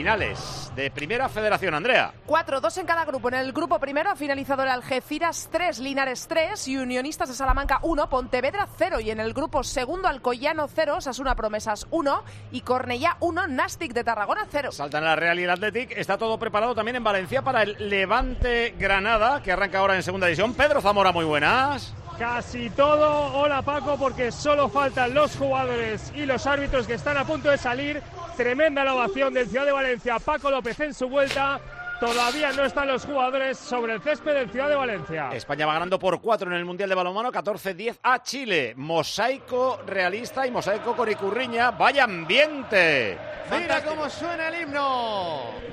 semifinales de Primera Federación, Andrea. 4, 2 en cada grupo. En el grupo primero ha finalizado el Algeciras 3, Linares 3 y Unionistas de Salamanca 1, Pontevedra 0. Y en el grupo segundo, Alcoyano 0, Osasuna Promesas 1 y Cornellá 1, Nàstic de Tarragona 0. Saltan la Real y el Athletic. Está todo preparado también en Valencia para el Levante Granada, que arranca ahora en segunda división. Pedro Zamora, muy buenas. Casi todo. Hola Paco, porque solo faltan los jugadores y los árbitros que están a punto de salir. Tremenda la ovación del Ciudad de Valencia. Paco López en su vuelta. Todavía no están los jugadores sobre el césped del Ciudad de Valencia. España va ganando por 4 en el Mundial de Balonmano, 14-10 a Chile. Mosaico realista y mosaico con Icurriña. ¡Vaya ambiente! Mira cómo suena el himno.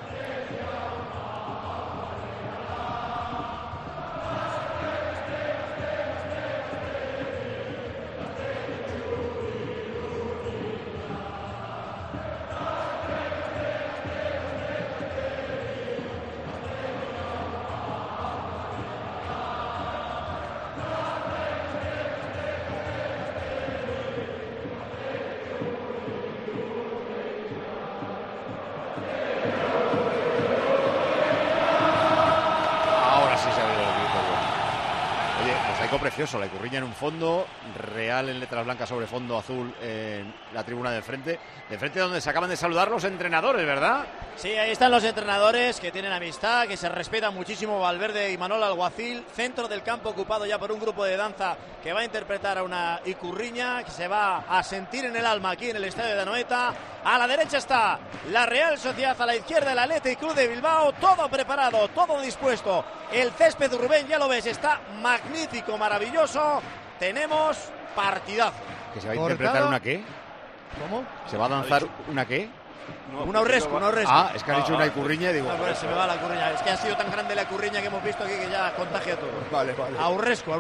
Precioso, la Icurriña en un fondo, Real en letras blancas sobre fondo azul en la tribuna del frente donde se acaban de saludar los entrenadores, ¿verdad? Sí, ahí están los entrenadores que tienen amistad, que se respetan muchísimo, Valverde y Manol Alguacil. Centro del campo ocupado ya por un grupo de danza que va a interpretar a una Icurriña que se va a sentir en el alma aquí en el estadio de Anoeta. A la derecha está la Real Sociedad, a la izquierda el Athletic Club de Bilbao, todo preparado, todo dispuesto. El césped, Rubén, ya lo ves, está magnífico, maravilloso. Tenemos partidazo. ¿Que se va a interpretar una qué? ¿Cómo? ¿Se va a danzar una qué? No, un aurrescu. Ah, es que ha dicho una Icurriña y digo... No, se me va la Icurriña. Es que ha sido tan grande la Icurriña que hemos visto aquí que ya contagia todo. Vale. Aurrescu.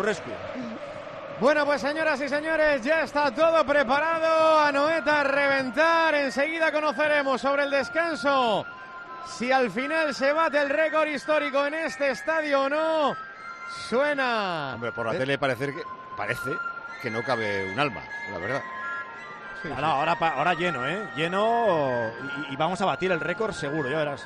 Bueno, pues señoras y señores, ya está todo preparado. Anoeta a reventar. Enseguida conoceremos sobre el descanso si al final se bate el récord histórico en este estadio o no. Suena... Hombre, por la tele parece que no cabe un alma, la verdad. Sí. No, ahora lleno, lleno y vamos a batir el récord seguro, ya verás.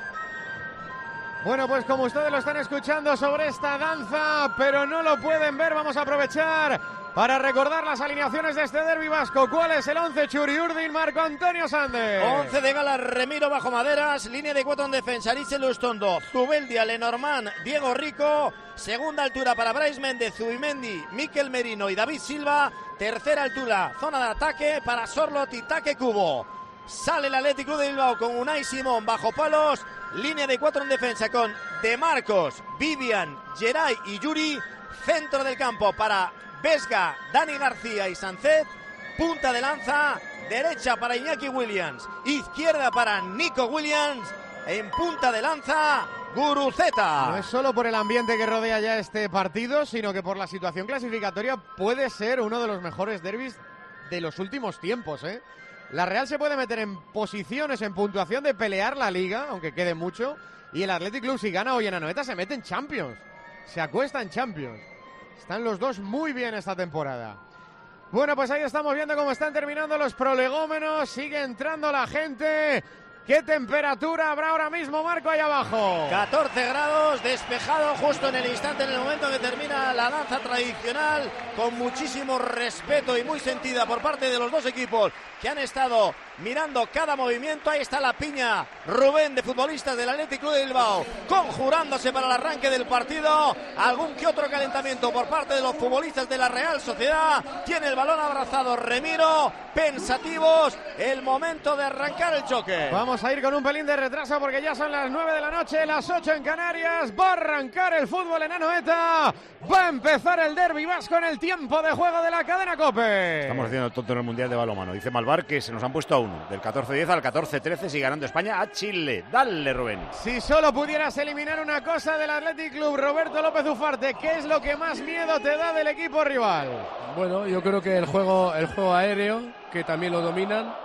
Bueno, pues como ustedes lo están escuchando sobre esta danza, pero no lo pueden ver, vamos a aprovechar para recordar las alineaciones de este derbi vasco. ¿Cuál es el 11? Churi Urdin, Marco Antonio Sández. 11 de gala, Remiro bajo maderas, línea de 4 en defensa, Aritz Lustondo, Zubeldia, Lenormand, Diego Rico, segunda altura para Brais Méndez, Zubimendi, Mikel Merino y David Silva, tercera altura, zona de ataque para Sorlot y Take Kubo. Sale el Athletic Club de Bilbao con Unai Simón bajo palos, línea de 4 en defensa con De Marcos, Vivian, Geray y Yuri, centro del campo para Vesga, Dani García y Sancet, punta de lanza, derecha para Iñaki Williams, izquierda para Nico Williams, en punta de lanza, Guruceta. No es solo por el ambiente que rodea ya este partido, sino que por la situación clasificatoria puede ser uno de los mejores derbis de los últimos tiempos, ¿eh? La Real se puede meter en posiciones, en puntuación de pelear la Liga, aunque quede mucho, y el Athletic Club, si gana hoy en Anoeta, se mete en Champions, se acuesta en Champions. Están los dos muy bien esta temporada. Bueno, pues ahí estamos viendo cómo están terminando los prolegómenos. Sigue entrando la gente. ¿Qué temperatura habrá ahora mismo, Marco, ahí abajo? 14 grados, despejado justo en el instante, en el momento que termina la danza tradicional, con muchísimo respeto y muy sentida por parte de los dos equipos que han estado mirando cada movimiento. Ahí está la piña, Rubén, de futbolistas del Athletic Club de Bilbao, conjurándose para el arranque del partido. Algún que otro calentamiento por parte de los futbolistas de la Real Sociedad. Tiene el balón abrazado Remiro, pensativos, el momento de arrancar el choque. Vamos a ir con un pelín de retraso porque ya son las 9 de la noche, las 8 en Canarias. Va a arrancar el fútbol en Anoeta. Va a empezar el derbi vasco en el tiempo de juego de la cadena COPE. Estamos haciendo el tonto en el Mundial de Balonmano. Dice Malvar que se nos han puesto a uno. Del 14-10 al 14-13 sigue ganando España a Chile. Dale, Rubén. Si solo pudieras eliminar una cosa del Athletic Club, Roberto López Ufarte, ¿qué es lo que más miedo te da del equipo rival? Bueno, yo creo que el juego aéreo, que también lo dominan.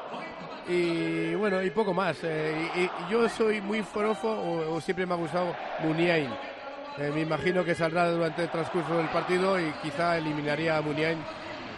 Y bueno, y poco más. Y yo soy muy forofo, o siempre me ha gustado Muniain. Me imagino que saldrá durante el transcurso del partido y quizá eliminaría a Muniain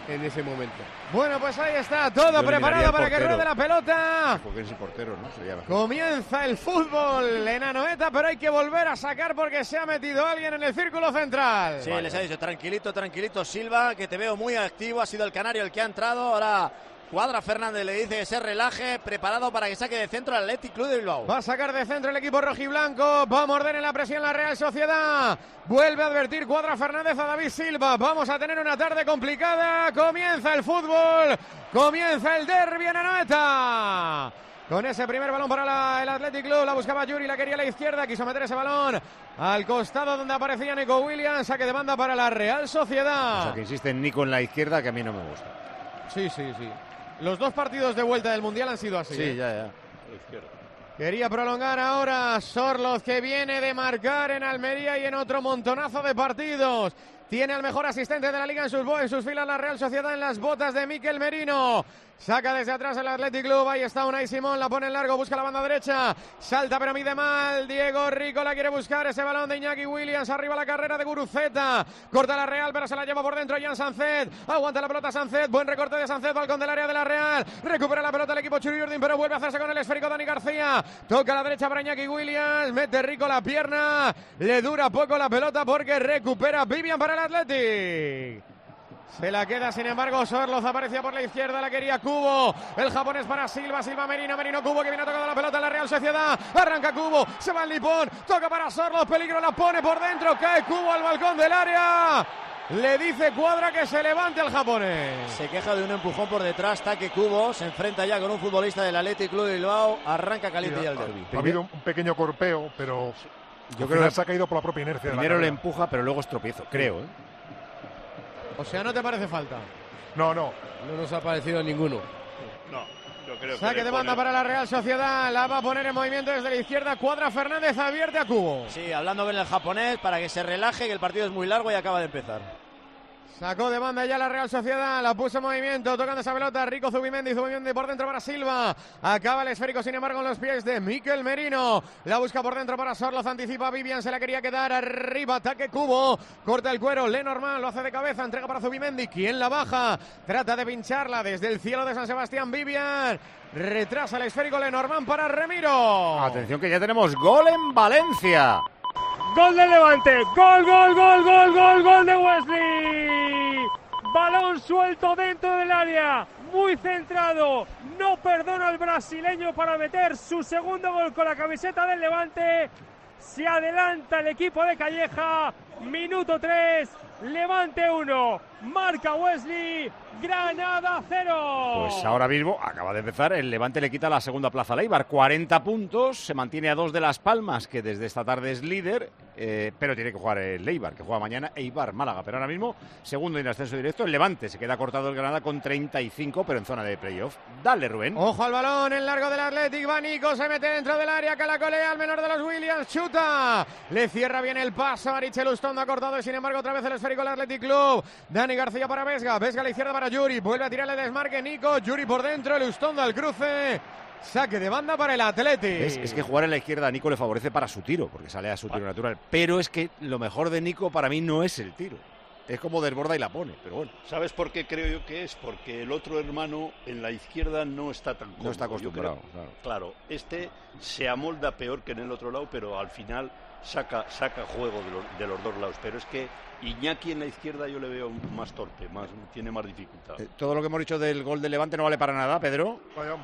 en ese momento. Bueno, pues ahí está, todo preparado para que ruede la pelota. Porque es el portero, ¿no? Sería mejor. Comienza el fútbol en Anoeta, pero hay que volver a sacar porque se ha metido alguien en el círculo central. Sí, les ha dicho, tranquilito, Silva, que te veo muy activo, ha sido el canario el que ha entrado, ahora Cuadra Fernández le dice que se relaje, preparado para que saque de centro el Athletic Club de Bilbao. Va a sacar de centro el equipo rojiblanco, va a morder en la presión la Real Sociedad. Vuelve a advertir Cuadra Fernández a David Silva. Vamos a tener una tarde complicada. Comienza el fútbol, comienza el derbi en Anoeta. Con ese primer balón para el Athletic Club, la buscaba Yuri, la quería a la izquierda, quiso meter ese balón al costado donde aparecía Nico Williams, saque de banda para la Real Sociedad. O sea, que insiste en Nico en la izquierda, que a mí no me gusta. Sí. Los 2 partidos de vuelta del Mundial han sido así. Sí, ya. Quería prolongar ahora Sorloz, que viene de marcar en Almería y en otro montonazo de partidos. Tiene al mejor asistente de la Liga en sus filas la Real Sociedad en las botas de Mikel Merino. Saca desde atrás el Athletic Club, ahí está Unai Simón, la pone en largo, busca la banda derecha, salta pero mide mal, Diego Rico la quiere buscar, ese balón de Iñaki Williams, arriba la carrera de Guruceta, corta la Real pero se la lleva por dentro Jan Sancet, aguanta la pelota Sancet, buen recorte de Sancet, balcón del área de la Real, recupera la pelota el equipo Churiurdin pero vuelve a hacerse con el esférico Dani García, toca a la derecha para Iñaki Williams, mete Rico la pierna, le dura poco la pelota porque recupera Vivian para el Athletic. Se la queda, sin embargo, Sorloz aparecía por la izquierda, la quería Cubo, el japonés para Silva Merino Cubo que viene tocando la pelota en la Real Sociedad, arranca Cubo, se va el nipón, toca para Sorloz, peligro, la pone por dentro, cae Cubo al balcón del área, le dice Cuadra que se levante el japonés. Se queja de un empujón por detrás, Taque Cubo, se enfrenta ya con un futbolista del Athletic Club de Bilbao, arranca caliente ya el derbi. Ha habido un pequeño corpeo, pero yo creo que se ha caído por la propia inercia. Primero le empuja, pero luego es tropiezo, creo, ¿eh? O sea, ¿no te parece falta? No nos ha parecido ninguno. No, yo creo que saque de banda para la Real Sociedad, la va a poner en movimiento desde la izquierda, Cuadra Fernández, advierte a Cubo. Sí, hablando con el japonés para que se relaje, que el partido es muy largo y acaba de empezar. Sacó de banda ya la Real Sociedad, la puso en movimiento, tocando esa pelota, Rico Zubimendi por dentro para Silva, acaba el esférico sin embargo en los pies de Mikel Merino, la busca por dentro para Sorloz, anticipa Vivian, se la quería quedar arriba, ataque Cubo, corta el cuero, Lenormand lo hace de cabeza, entrega para Zubimendi, ¿quién la baja? Trata de pincharla desde el cielo de San Sebastián, Vivian, retrasa el esférico Lenormand para Remiro. Atención que ya tenemos gol en Valencia. Gol del Levante, gol de Wesley. Balón suelto dentro del área, muy centrado, no perdona al brasileño para meter su segundo gol con la camiseta del Levante. Se adelanta el equipo de Calleja, minuto 3, Levante 1, marca Wesley, Granada 0. Pues ahora mismo acaba de empezar, el Levante le quita la segunda plaza al Eibar, 40 puntos, se mantiene a 2 de Las Palmas, que desde esta tarde es líder, pero tiene que jugar el Eibar, que juega mañana Eibar-Málaga, pero ahora mismo segundo en ascenso directo, el Levante se queda cortado el Granada con 35, pero en zona de playoff. Dale, Rubén. Ojo al balón, en largo del Athletic, va Nico, se mete dentro del área, calacolea al menor de los Williams, chuta, le cierra bien el paso, Arichel Ustondo ha cortado y sin embargo otra vez el esférico del Athletic Club, Dani García para Vesga, Vesga a la izquierda para Yuri, vuelve a tirarle desmarque Nico, Yuri por dentro, el Ustondo al cruce, saque de banda para el Athletic. Es que jugar en la izquierda a Nico le favorece para su tiro, porque sale a su tiro natural, pero es que lo mejor de Nico para mí no es el tiro. Es como desborda y la pone, pero bueno. ¿Sabes por qué creo yo que es? Porque el otro hermano en la izquierda no está tan cómodo. No está acostumbrado, claro, este se amolda peor que en el otro lado, pero al final saca juego de los dos lados. Pero es que Iñaki en la izquierda yo le veo más torpe, tiene más dificultad. Todo lo que hemos dicho del gol de Levante no vale para nada, Pedro.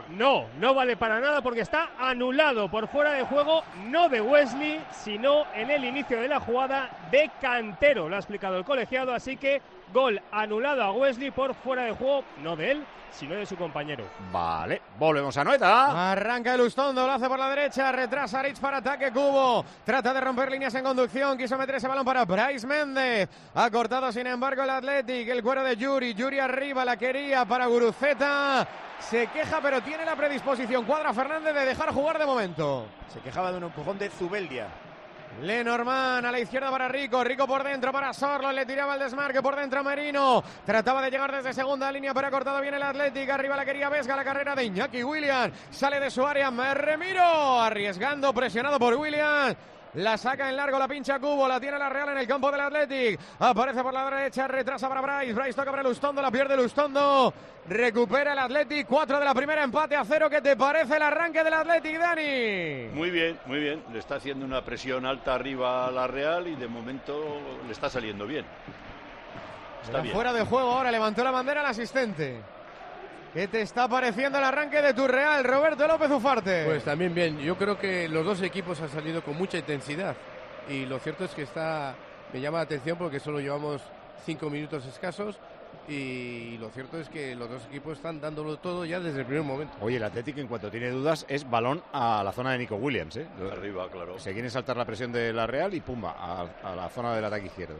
No vale para nada porque está anulado por fuera de juego, no de Wesley, sino en el inicio de la jugada de Cantero. Lo ha explicado el colegiado, así que gol anulado a Wesley por fuera de juego, no de él, sino de su compañero. Vale, volvemos a Anoeta. Arranca el Ustondo, lo hace por la derecha, retrasa Rich para ataque Cubo, trata de romper líneas en conducción, quiso meter ese balón para Brais Méndez, ha cortado sin embargo el Athletic, el cuero de Yuri arriba, la quería para Guruceta, se queja pero tiene la predisposición Cuadra Fernández de dejar jugar de momento. Se quejaba de un empujón de Zubeldia. Lenormand a la izquierda para Rico por dentro para Sorloz, le tiraba el desmarque por dentro a Merino, trataba de llegar desde segunda línea pero ha cortado bien el Athletic, arriba la quería Vesga, la carrera de Iñaki Williams, sale de su área Remiro, arriesgando, presionado por Williams, La saca en largo, la pincha Cubo, la tiene la Real en el campo del Athletic. Aparece por la derecha, retrasa para Bryce. Bryce toca para Lustondo, la pierde Lustondo. Recupera el Athletic, 4 de la primera, empate a 0. ¿Qué te parece el arranque del Athletic, Dani? Muy bien, muy bien. Le está haciendo una presión alta arriba a la Real y de momento le está saliendo bien. Está bien. Fuera de juego ahora, levantó la bandera el asistente. ¿Qué te está pareciendo el arranque de tu Real, Roberto López Ufarte? Pues también bien, yo creo que los dos equipos han salido con mucha intensidad y lo cierto es que me llama la atención porque solo llevamos 5 minutos escasos y lo cierto es que los dos equipos están dándolo todo ya desde el primer momento. Oye, el Athletic en cuanto tiene dudas es balón a la zona de Nico Williams, ¿eh? Arriba, claro. Se quiere saltar la presión de la Real y pumba, a la zona del ataque izquierdo.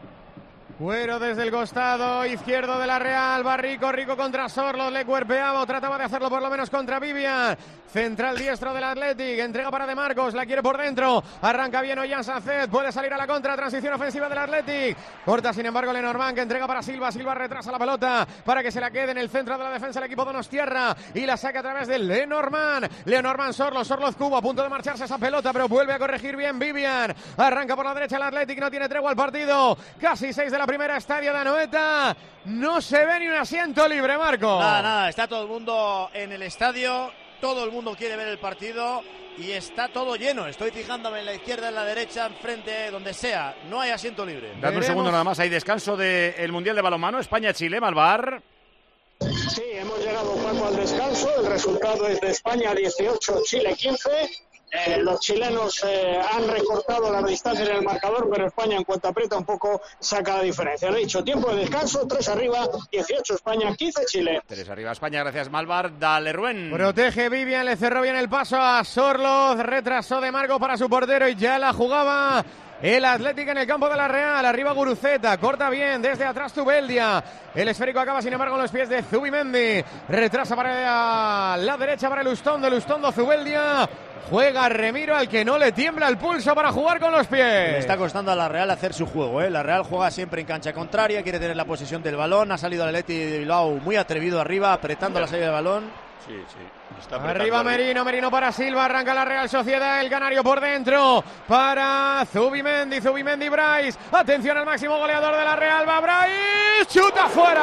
Cuero desde el costado izquierdo de la Real, va Rico contra Sorlos, le cuerpeaba o trataba de hacerlo por lo menos contra Vivian. Central diestro del Athletic, entrega para De Marcos, la quiere por dentro, arranca bien Ollán Sánchez, puede salir a la contra, transición ofensiva del Athletic. Corta sin embargo Lenormand, que entrega para Silva, Silva retrasa la pelota para que se la quede en el centro de la defensa el equipo donostiarra y la saca a través de Lenormand Sorlos Cubo, a punto de marcharse esa pelota, pero vuelve a corregir bien Vivian. Arranca por la derecha el Athletic, no tiene tregua al partido, casi 6 de la primera, estadio de Anoeta, no se ve ni un asiento libre, Marco. Nada, está todo el mundo en el estadio, todo el mundo quiere ver el partido y está todo lleno. Estoy fijándome en la izquierda, en la derecha, enfrente, donde sea, no hay asiento libre. Dame un segundo nada más, hay descanso del Mundial de Balonmano, España-Chile, Malvar. Sí, hemos llegado, Paco, al descanso, el resultado es de España 18, Chile 15. Los chilenos han recortado la distancia en el marcador, pero España, en cuanto aprieta un poco, saca la diferencia. Lo he dicho, tiempo de descanso, 3 arriba, 18 España, 15 Chile. 3 arriba España, gracias Malvar. Dale, Rubén. Protege Vivian, le cerró bien el paso a Sorloz, retrasó De Marcos para su portero y ya la jugaba el Athletic en el campo de la Real. Arriba Guruceta, corta bien desde atrás Zubeldia. El esférico acaba sin embargo en los pies de Zubimendi. Retrasa para la derecha para Lustondo, Zubeldia. Juega Remiro, al que no le tiembla el pulso para jugar con los pies. Le está costando a la Real hacer su juego, ¿eh? La Real juega siempre en cancha contraria, quiere tener la posesión del balón. Ha salido el Athletic de Bilbao muy atrevido arriba, apretando la salida del balón. Sí. Arriba Merino para Silva, arranca la Real Sociedad, el canario por dentro para Zubimendi Bryce, atención al máximo goleador de la Real, va Bryce, chuta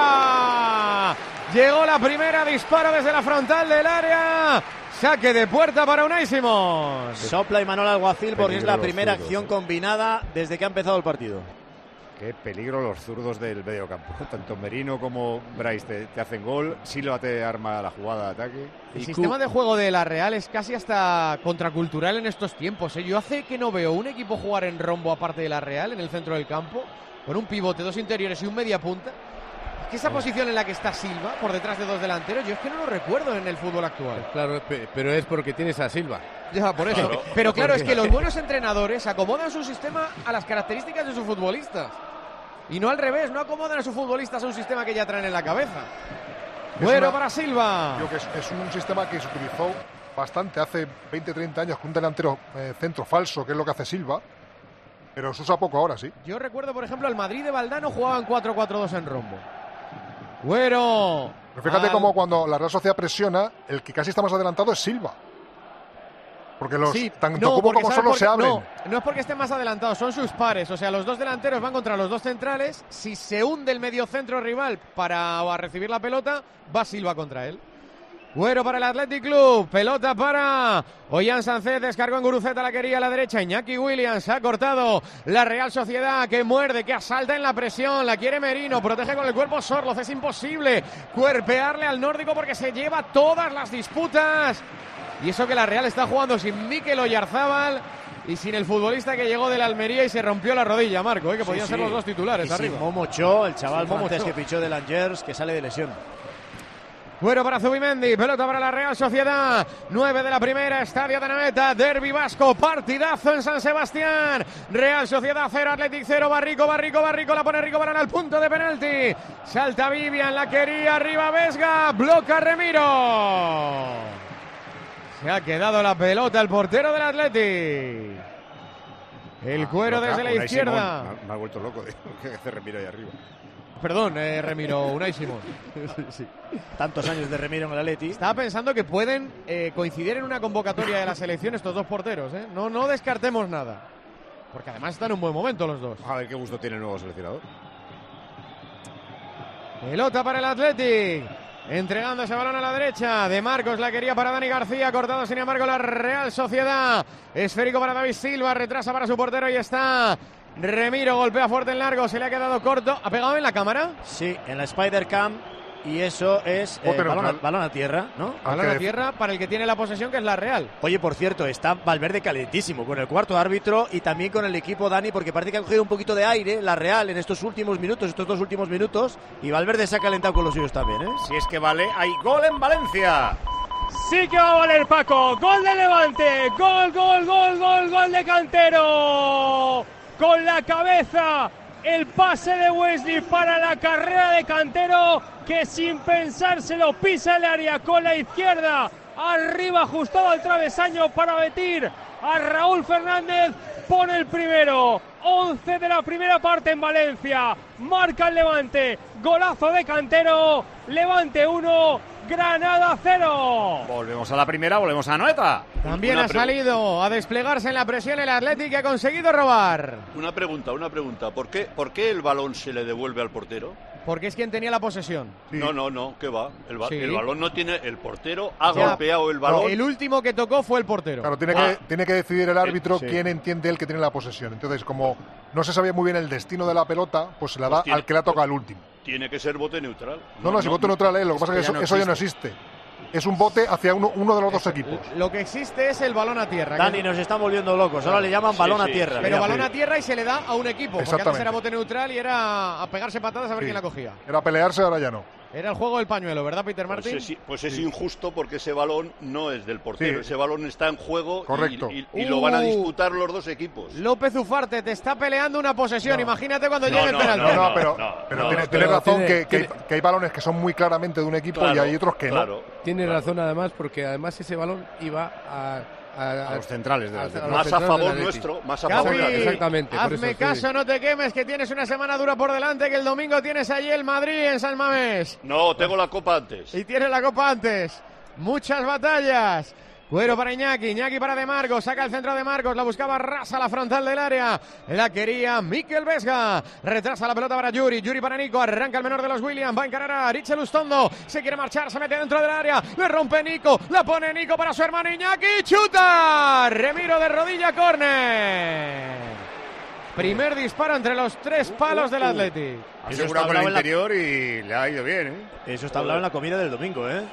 fuera, llegó la primera, disparo desde la frontal del área, saque de puerta para Unai Simons. Sopla Imanol Alguacil porque es la primera acción combinada desde que ha empezado el partido. Qué peligro los zurdos del medio campo. Tanto Merino como Bryce te hacen gol. Silva te arma la jugada de ataque. El sistema de juego de la Real es casi hasta contracultural en estos tiempos, ¿eh? Yo hace que no veo un equipo jugar en rombo aparte de la Real, en el centro del campo, con un pivote, 2 interiores y un media punta. Es que esa posición en la que está Silva, por detrás de 2 delanteros, yo es que no lo recuerdo en el fútbol actual. Claro, pero es porque tienes a Silva. Ya, por eso. Claro. Pero claro, es que los buenos entrenadores acomodan su sistema a las características de sus futbolistas. Y no al revés, no acomodan a sus futbolistas a un sistema que ya traen en la cabeza. Bueno para Silva. Creo que es un sistema que se utilizó bastante hace 20-30 años con un delantero centro falso, que es lo que hace Silva. Pero se usa poco ahora, sí. Yo recuerdo, por ejemplo, el Madrid de Valdano jugaban 4-4-2 en rombo. Bueno. Pero fíjate cómo cuando la Real Sociedad presiona, el que casi está más adelantado es Silva. Porque tanto Cubo como Solo se abren. No es porque estén más adelantados, son sus pares. O sea, los 2 delanteros van contra los 2 centrales. Si se hunde el mediocentro rival para recibir la pelota, va Silva contra él. Güero para el Athletic Club, pelota para Ollán Sánchez, descargó en Guruceta, la quería a la derecha, Iñaki Williams ha cortado la Real Sociedad, que muerde, que asalta en la presión, la quiere Merino, protege con el cuerpo Sorloz, es imposible cuerpearle al nórdico porque se lleva todas las disputas, y eso que la Real está jugando sin Mikel Oyarzábal y sin el futbolista que llegó de la Almería y se rompió la rodilla, Marco, que podían ser los 2 titulares y arriba. Sin Momo Cho, el chaval francés que fichó de Langers, que sale de lesión. Bueno para Zubimendi, pelota para la Real Sociedad, 9 de la primera, estadio de Anoeta, derbi vasco, partidazo en San Sebastián, Real Sociedad 0, Athletic 0, Barrico, la pone Rico Barán al punto de penalti, salta Vivian, la quería, arriba Vesga, bloca Remiro, se ha quedado la pelota el portero del Athletic, el cuero desde la izquierda. Me ha vuelto loco, que hace Remiro ahí arriba. Perdón, Remiro, Unai Simón. Sí. Tantos años de Remiro en el Atleti. Estaba pensando que pueden coincidir en una convocatoria de la selección estos 2 porteros, ¿eh? No descartemos nada. porque además están en un buen momento los dos. A ver qué gusto tiene el nuevo seleccionador. Pelota para el Athletic. Entregando ese balón a la derecha. De Marcos la quería para Dani García. Cortado sin embargo la Real Sociedad. Esférico para David Silva. Retrasa para su portero y está Remiro. Golpea fuerte en largo. Se le ha quedado corto. ¿Ha pegado en la cámara? Sí, en la Spider-Cam. Y eso es balón a tierra, ¿no? Balón a tierra para el que tiene la posesión, que es la Real. Oye, por cierto, está Valverde calentísimo con el cuarto árbitro y también con el equipo, Dani, porque parece que ha cogido un poquito de aire la Real en estos últimos minutos, estos 2 últimos minutos, y Valverde se ha calentado con los suyos también, ¿eh? Si es que vale, hay gol en Valencia. Sí que va a valer, Paco. Gol de Levante. Gol de Cantero. Con la cabeza. El pase de Wesley para la carrera de Cantero, que sin pensárselo pisa el área con la izquierda, arriba ajustado al travesaño para batir a Raúl Fernández. Pone el primero. 11 de la primera parte en Valencia. Marca el Levante. Golazo de Cantero. Levante 1, Granada 0. Volvemos a la primera, volvemos a Noeta. También ha salido a desplegarse en la presión el Athletic, que ha conseguido robar. Una pregunta. ¿Por qué el balón se le devuelve al portero? Porque es quien tenía la posesión. Sí. No, ¿qué va? Sí. El balón no tiene... El portero ha golpeado el balón. El último que tocó fue el portero. Claro, tiene que decidir el árbitro quién entiende él que tiene la posesión. Entonces, como no se sabía muy bien el destino de la pelota, pues se la da al que la toca al último. Tiene que ser bote neutral. No, si bote neutral es, lo que pasa es que eso ya no existe. Es un bote hacia uno de los dos equipos. Lo que existe es el balón a tierra. Dani, nos están volviendo locos. Ahora le llaman balón a tierra. Pero balón a tierra y se le da a un equipo. Porque antes era bote neutral y era a pegarse patadas a ver quién la cogía. Era pelearse, ahora ya no. Era el juego del pañuelo, ¿verdad, Peter Martín? Pues es injusto porque ese balón no es del portero. Ese balón está en juego. Correcto. Y lo van a disputar los dos equipos. López Ufarte te está peleando una posesión. Imagínate cuando llegue el penalti. Pero tiene razón que hay balones que son muy claramente de un equipo y hay otros que no. Tiene razón además, porque además ese balón iba a los centrales de la más a favor nuestro, más a favor. Exactamente. Hazme caso, no te quemes, que tienes una semana dura por delante, que el domingo tienes allí el Madrid en San Mamés. No, tengo la Copa antes. Y tienes la Copa antes. Muchas batallas. Cuero para Iñaki para De Marcos, saca el centro de Marcos, la buscaba rasa la frontal del área, la quería Mikel Vesga, retrasa la pelota para Yuri para Nico, arranca el menor de los Williams, va a encarar a Richel Ustondo, se quiere marchar, se mete dentro del área, le rompe Nico, la pone Nico para su hermano Iñaki, chuta, Remiro de rodilla, córner. Primer disparo entre los 3 palos del Athletic. Ha asegurado con el interior y le ha ido bien, ¿eh? Eso está hablado en la comida del domingo, ¿eh?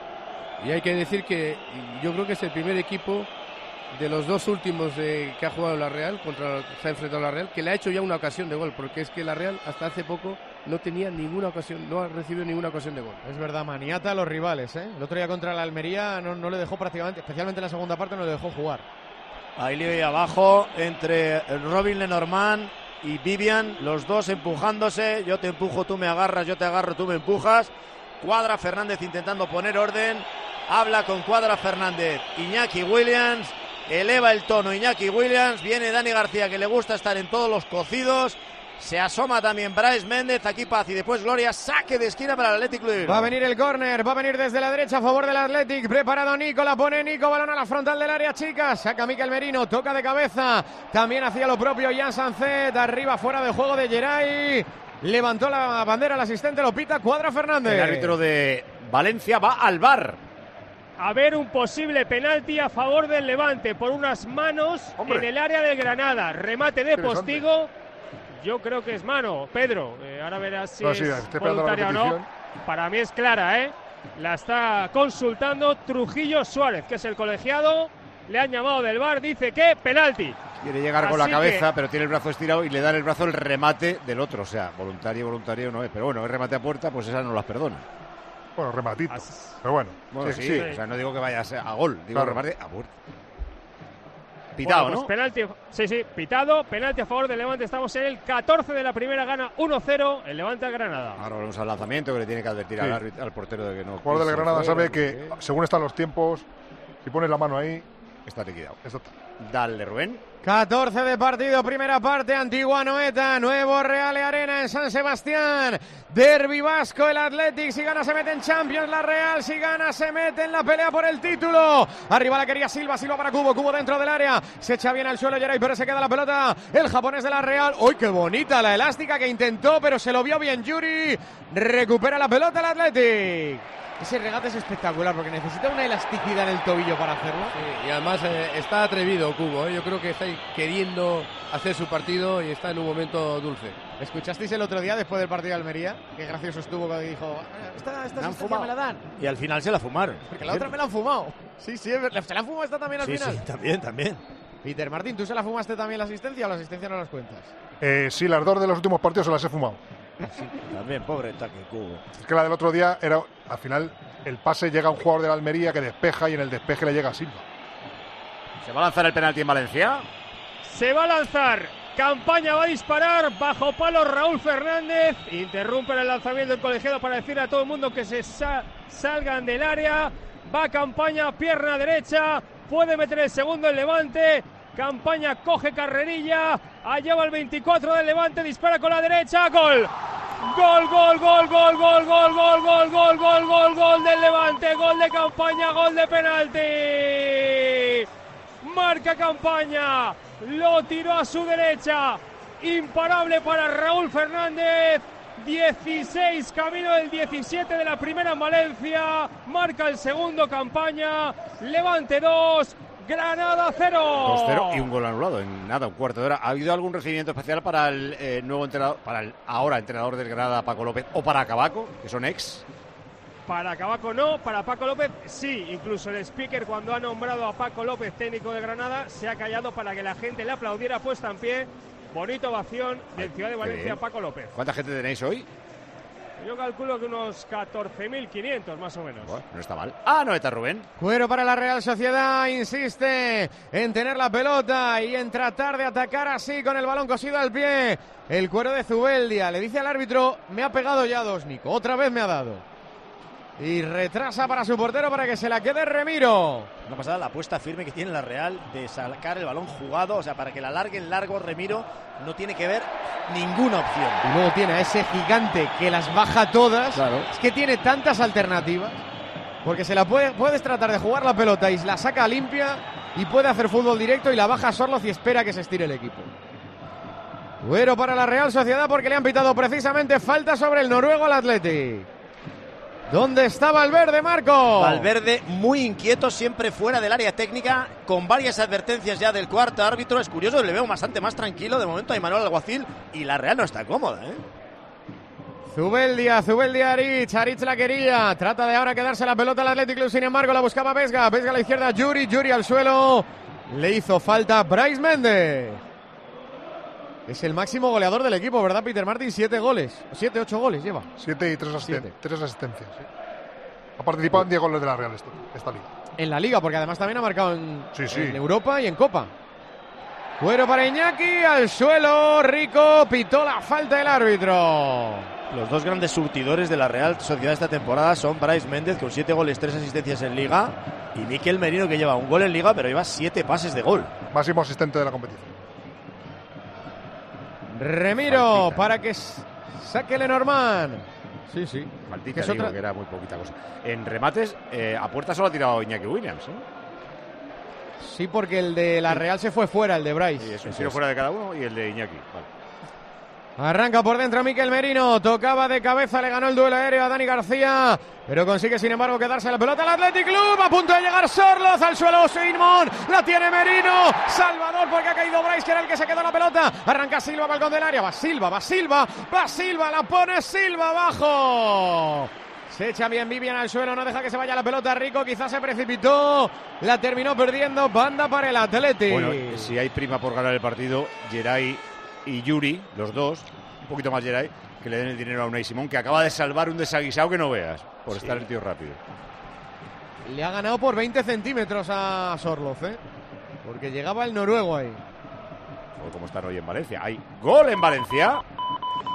Y hay que decir que yo creo que es el primer equipo de los 2 últimos que ha jugado la Real, se ha enfrentado a la Real, que le ha hecho ya una ocasión de gol, porque es que la Real hasta hace poco no tenía ninguna ocasión, no ha recibido ninguna ocasión de gol. Es verdad, maniata a los rivales, ¿eh? El otro día contra la Almería no le dejó prácticamente, especialmente en la segunda parte, no le dejó jugar. Ahí le abajo entre Robin Lenormand y Vivian, los dos empujándose, yo te empujo, tú me agarras, yo te agarro, tú me empujas. Cuadra Fernández intentando poner orden, habla con Cuadra Fernández, Iñaki Williams, eleva el tono Iñaki Williams, viene Dani García, que le gusta estar en todos los cocidos, se asoma también Brais Méndez, aquí Paz y después Gloria, saque de esquina para el Athletic Club. Va a venir el córner, va a venir desde la derecha a favor del Athletic, preparado Nico, la pone Nico, balón a la frontal del área chica, saca Mikel Merino, toca de cabeza, también hacía lo propio Jan Sancet, arriba fuera de juego de Geray. Levantó la bandera el asistente, lo pita Cuadra Fernández. El árbitro de Valencia va al VAR. A ver un posible penalti a favor del Levante por unas manos en el área del Granada. Remate de Postigo. Yo creo que es mano, Pedro. Ahora verás si es voluntaria o no. Para mí es clara, ¿eh? La está consultando Trujillo Suárez, que es el colegiado. Le han llamado del VAR, dice que penalti. Quiere llegar con la cabeza, pero tiene el brazo estirado y le da en el brazo el remate del otro. O sea, voluntario no es. Pero bueno, es remate a puerta, pues esa no las perdona. Bueno, rematito. Pero bueno. Sí. O sea, no digo que vaya a gol, digo remate a puerta. Pitado, pues ¿no? Penalti, sí, pitado. Penalti a favor del Levante. Estamos en el 14 de la primera, gana 1-0 el Levante al Granada. Ahora volvemos al lanzamiento, que le tiene que advertir al portero de que no. El jugador del Granada sabe que, según están los tiempos, si pones la mano ahí, Está liquidado. Eso está. Dale, Rubén. 14 de partido, primera parte, Antigua Anoeta, nuevo Real Arena en San Sebastián, derbi vasco, el Athletic, si gana se mete en Champions, la Real, si gana se mete en la pelea por el título, arriba la quería Silva para Cubo dentro del área, se echa bien al suelo Geray, pero se queda la pelota, el japonés de la Real, ¡uy, qué bonita la elástica que intentó, pero se lo vio bien Yuri, recupera la pelota el Athletic. Ese regate es espectacular porque necesita una elasticidad en el tobillo para hacerlo. Sí, y además está atrevido Cubo, Yo creo que está queriendo hacer su partido y está en un momento dulce. ¿Escuchasteis el otro día después del partido de Almería? Qué gracioso estuvo cuando dijo, esta asistencia me la dan. Y al final se la fumaron. Porque la otra me la han fumado. Sí, se la han fumado esta también al final. Sí, también. Peter Martín, ¿tú se la fumaste también la asistencia o la asistencia no las cuentas? Sí, las dos de los últimos partidos se las he fumado. Sí, también, pobre Taque Cubo. Es que la del otro día era, al final, el pase llega a un jugador de la Almería que despeja y en el despeje le llega a Silva. ¿Se va a lanzar el penalti en Valencia? Se va a lanzar. Campaña va a disparar. Bajo palo Raúl Fernández. Interrumpe el lanzamiento del colegiado para decir a todo el mundo que se salgan del área. Va Campaña, pierna derecha. Puede meter el segundo el Levante. Campaña coge carrerilla. Allá va el 24 del Levante. Dispara con la derecha. Gol. Gol del Levante, gol de Campaña, gol de penalti. Marca Campaña, lo tiró a su derecha, imparable para Raúl Fernández. 16, camino del 17 de la primera en Valencia. Marca el segundo Campaña, Levante 2. Granada 0. 2-0 y un gol anulado en nada, un cuarto de hora. ¿Ha habido algún recibimiento especial para el nuevo entrenador, para el ahora entrenador del Granada, Paco López, o para Cabaco, que son ex? Para Cabaco no, para Paco López sí. Incluso el speaker, cuando ha nombrado a Paco López técnico de Granada, se ha callado para que la gente le aplaudiera puesta en pie. Bonita ovación del Ciudad de Valencia, Paco López. ¿Cuánta gente tenéis hoy? Yo calculo que unos 14.500 más o menos. Bueno, no está mal. Ah, no está Rubén. Cuero para la Real Sociedad, insiste en tener la pelota y en tratar de atacar así con el balón cosido al pie. El Cuero de Zubeldia le dice al árbitro, me ha pegado ya dos, Nico, otra vez me ha dado. Y retrasa para su portero para que se la quede Remiro. Una pasada la apuesta firme que tiene la Real de sacar el balón jugado, o sea, para que la largue en largo Remiro, no tiene que ver ninguna opción. Y luego tiene a ese gigante que las baja todas. Claro. Es que tiene tantas alternativas, porque se la puedes tratar de jugar la pelota y la saca limpia y puede hacer fútbol directo y la baja Sorloz y espera que se estire el equipo. Cuero para la Real Sociedad porque le han pitado precisamente falta sobre el noruego al Athletic. ¿Dónde está Valverde, Marco? Valverde muy inquieto, siempre fuera del área técnica, con varias advertencias ya del cuarto árbitro. Es curioso, le veo bastante más tranquilo de momento a Imanol Alguacil y la Real no está cómoda, Zubeldia Aritz la quería, trata de ahora quedarse la pelota al Athletic Club, sin embargo la buscaba Vesga a la izquierda, Yuri al suelo, le hizo falta Brais Méndez. Es el máximo goleador del equipo, ¿verdad, Peter Martin? 7 goles, 8 goles lleva. 7 y 3 asistencias. Sí. Ha participado en 10 goles de la Real esta liga. En la liga, porque además también ha marcado en Europa y en Copa. Cuero para Iñaki, al suelo, Rico, pitó la falta del árbitro. Los dos grandes surtidores de la Real Sociedad esta temporada son Brais Méndez, con 7 goles, 3 asistencias en Liga, y Mikel Merino, que lleva un gol en Liga, pero lleva 7 pases de gol. Máximo asistente de la competición. Remiro, faltita, para que saque Lenormand. Sí. Maldita, digo que era muy poquita cosa. En remates, a puerta solo ha tirado Iñaki Williams, Sí, porque el de la Real se fue fuera, el de Brais. Y eso, tiro fuera de cada uno y el de Iñaki. Vale. Arranca por dentro Mikel Merino, tocaba de cabeza, le ganó el duelo aéreo a Dani García, pero consigue sin embargo quedarse la pelota al Athletic Club, a punto de llegar Sorloz, al suelo Seidmon, la tiene Merino, Salvador porque ha caído Brais, que era el que se quedó la pelota, arranca Silva, balcón del área, va Silva, la pone Silva abajo. Se echa bien Vivian al suelo, no deja que se vaya la pelota. Rico quizás se precipitó, la terminó perdiendo, banda para el Athletic. Bueno, si hay prima por ganar el partido, Geray y Yuri, los dos, un poquito más Geray, que le den el dinero a Unai Simón, que acaba de salvar un desaguisado que no veas, por estar el tío rápido. Le ha ganado por 20 centímetros a Sorloz, porque llegaba el noruego ahí. O como están hoy en Valencia. Hay gol en Valencia. ¡Gol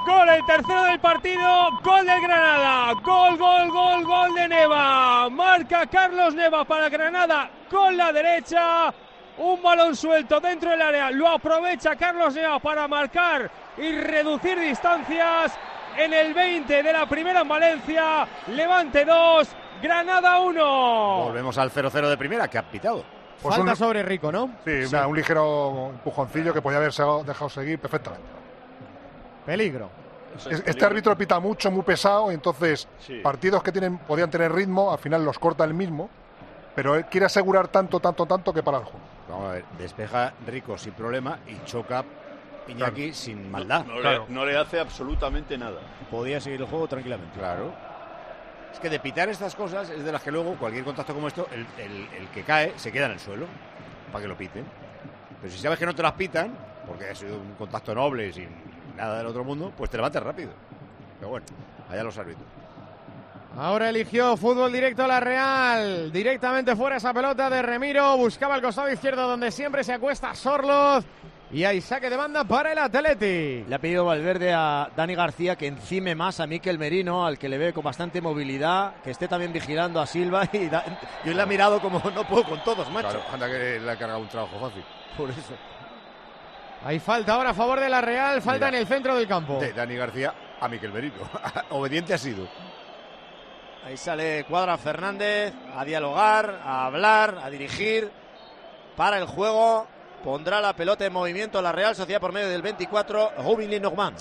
Gol, el tercero del partido, gol del Granada, gol de Neva, marca Carlos Neva para Granada con la derecha, un balón suelto dentro del área, lo aprovecha Carlos Neva para marcar y reducir distancias en el 20 de la primera en Valencia, Levante 2, Granada 1. Volvemos al 0-0 de primera, que ha pitado. Pues falta sobre Rico, ¿no? Sí, sí. Un ligero empujoncillo que podía haberse dejado seguir perfectamente. Peligro. Este árbitro pita mucho, muy pesado, y entonces partidos que podían tener ritmo, al final los corta él mismo, pero él quiere asegurar tanto que para el juego. Vamos a ver, despeja Rico sin problema y choca Iñaki sin maldad. No le hace absolutamente nada. Podía seguir el juego tranquilamente. Claro. Es que de pitar estas cosas es de las que luego cualquier contacto como esto, el que cae se queda en el suelo para que lo piten. Pero si sabes que no te las pitan, porque ha sido un contacto noble sin nada del otro mundo, pues te levantes rápido. Pero bueno, allá los árbitros. Ahora eligió fútbol directo la Real. Directamente fuera esa pelota de Remiro. Buscaba el costado izquierdo donde siempre se acuesta Sorloz. Y hay saque de banda para el Atleti. Le ha pedido Valverde a Dani García que encime más a Mikel Merino, al que le ve con bastante movilidad, que esté también vigilando a Silva. Y yo le ha mirado como no puedo con todos, macho. Claro, anda que le ha cargado un trabajo fácil. Por eso. Hay falta ahora a favor de la Real. Falta en el centro del campo. De Dani García a Mikel Merino. Obediente ha sido. Ahí sale Cuadra Fernández a dialogar, a hablar, a dirigir. Para el juego. Pondrá la pelota en movimiento la Real Sociedad por medio del 24, Rubin Lenormand.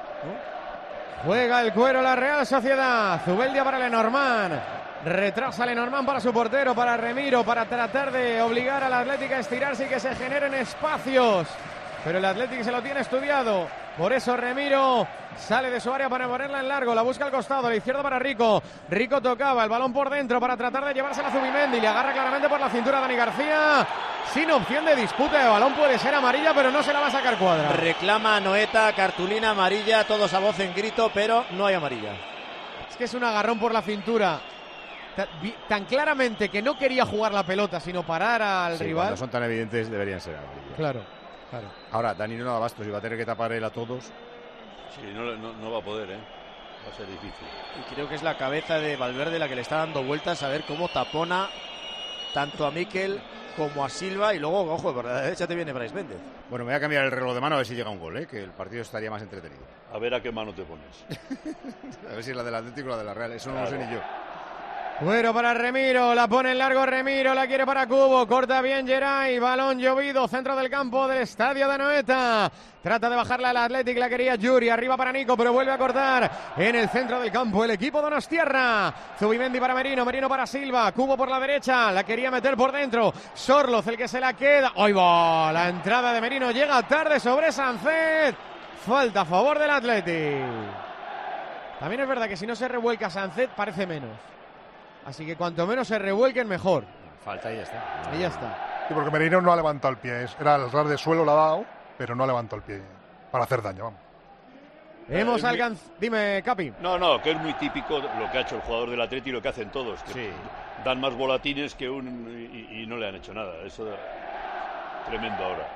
Juega el cuero la Real Sociedad. Zubeldia para Lenormand. Retrasa Lenormand para su portero, para Remiro, para tratar de obligar al Atlético a estirarse y que se generen espacios. Pero el Atlético se lo tiene estudiado. Por eso Remiro sale de su área para ponerla en largo. La busca al costado, a la izquierda para Rico. Rico tocaba el balón por dentro para tratar de llevársela a Zubimendi. Le agarra claramente por la cintura a Dani García. Sin opción de disputa de balón, puede ser amarilla, pero no se la va a sacar Cuadra. Reclama Noeta, cartulina amarilla, todos a voz en grito, pero no hay amarilla. Es que es un agarrón por la cintura. Tan claramente que no quería jugar la pelota, sino parar al rival. Cuando son tan evidentes deberían ser amarillas. Claro. Ahora, Dani no da bastos y va a tener que tapar él a todos. Sí, no va a poder, va a ser difícil. Y creo que es la cabeza de Valverde la que le está dando vueltas a ver cómo tapona tanto a Mikel como a Silva. Y luego, ojo, por la derecha te viene Brais Méndez. Bueno, me voy a cambiar el reloj de mano a ver si llega un gol, que el partido estaría más entretenido. A ver a qué mano te pones. A ver si es la del Atlético o la de la Real. Eso no lo sé ni yo. Bueno, para Remiro, la pone en largo Remiro, la quiere para Cubo, corta bien Geray, balón llovido, centro del campo del estadio de Anoeta. Trata de bajarla al Athletic, la quería Yuri, arriba para Nico, pero vuelve a cortar en el centro del campo el equipo Donostierra. Zubimendi para Merino, Merino para Silva, Cubo por la derecha, la quería meter por dentro. Sorloz el que se la queda. ¡Ahí va! La entrada de Merino llega tarde sobre Sancet. Falta a favor del Athletic. También es verdad que si no se revuelca Sancet parece menos. Así que cuanto menos se revuelquen, mejor. Falta y ya está. Y ya está. Sí, porque Merino no ha levantado el pie. Era el ras de suelo, la ha dado, pero no ha levantado el pie para hacer daño. Vamos. Hemos alcanzado. Dime, Capi. No, que es muy típico lo que ha hecho el jugador del Atleti y lo que hacen todos. Que dan más volatines que y no le han hecho nada. Eso es tremendo ahora.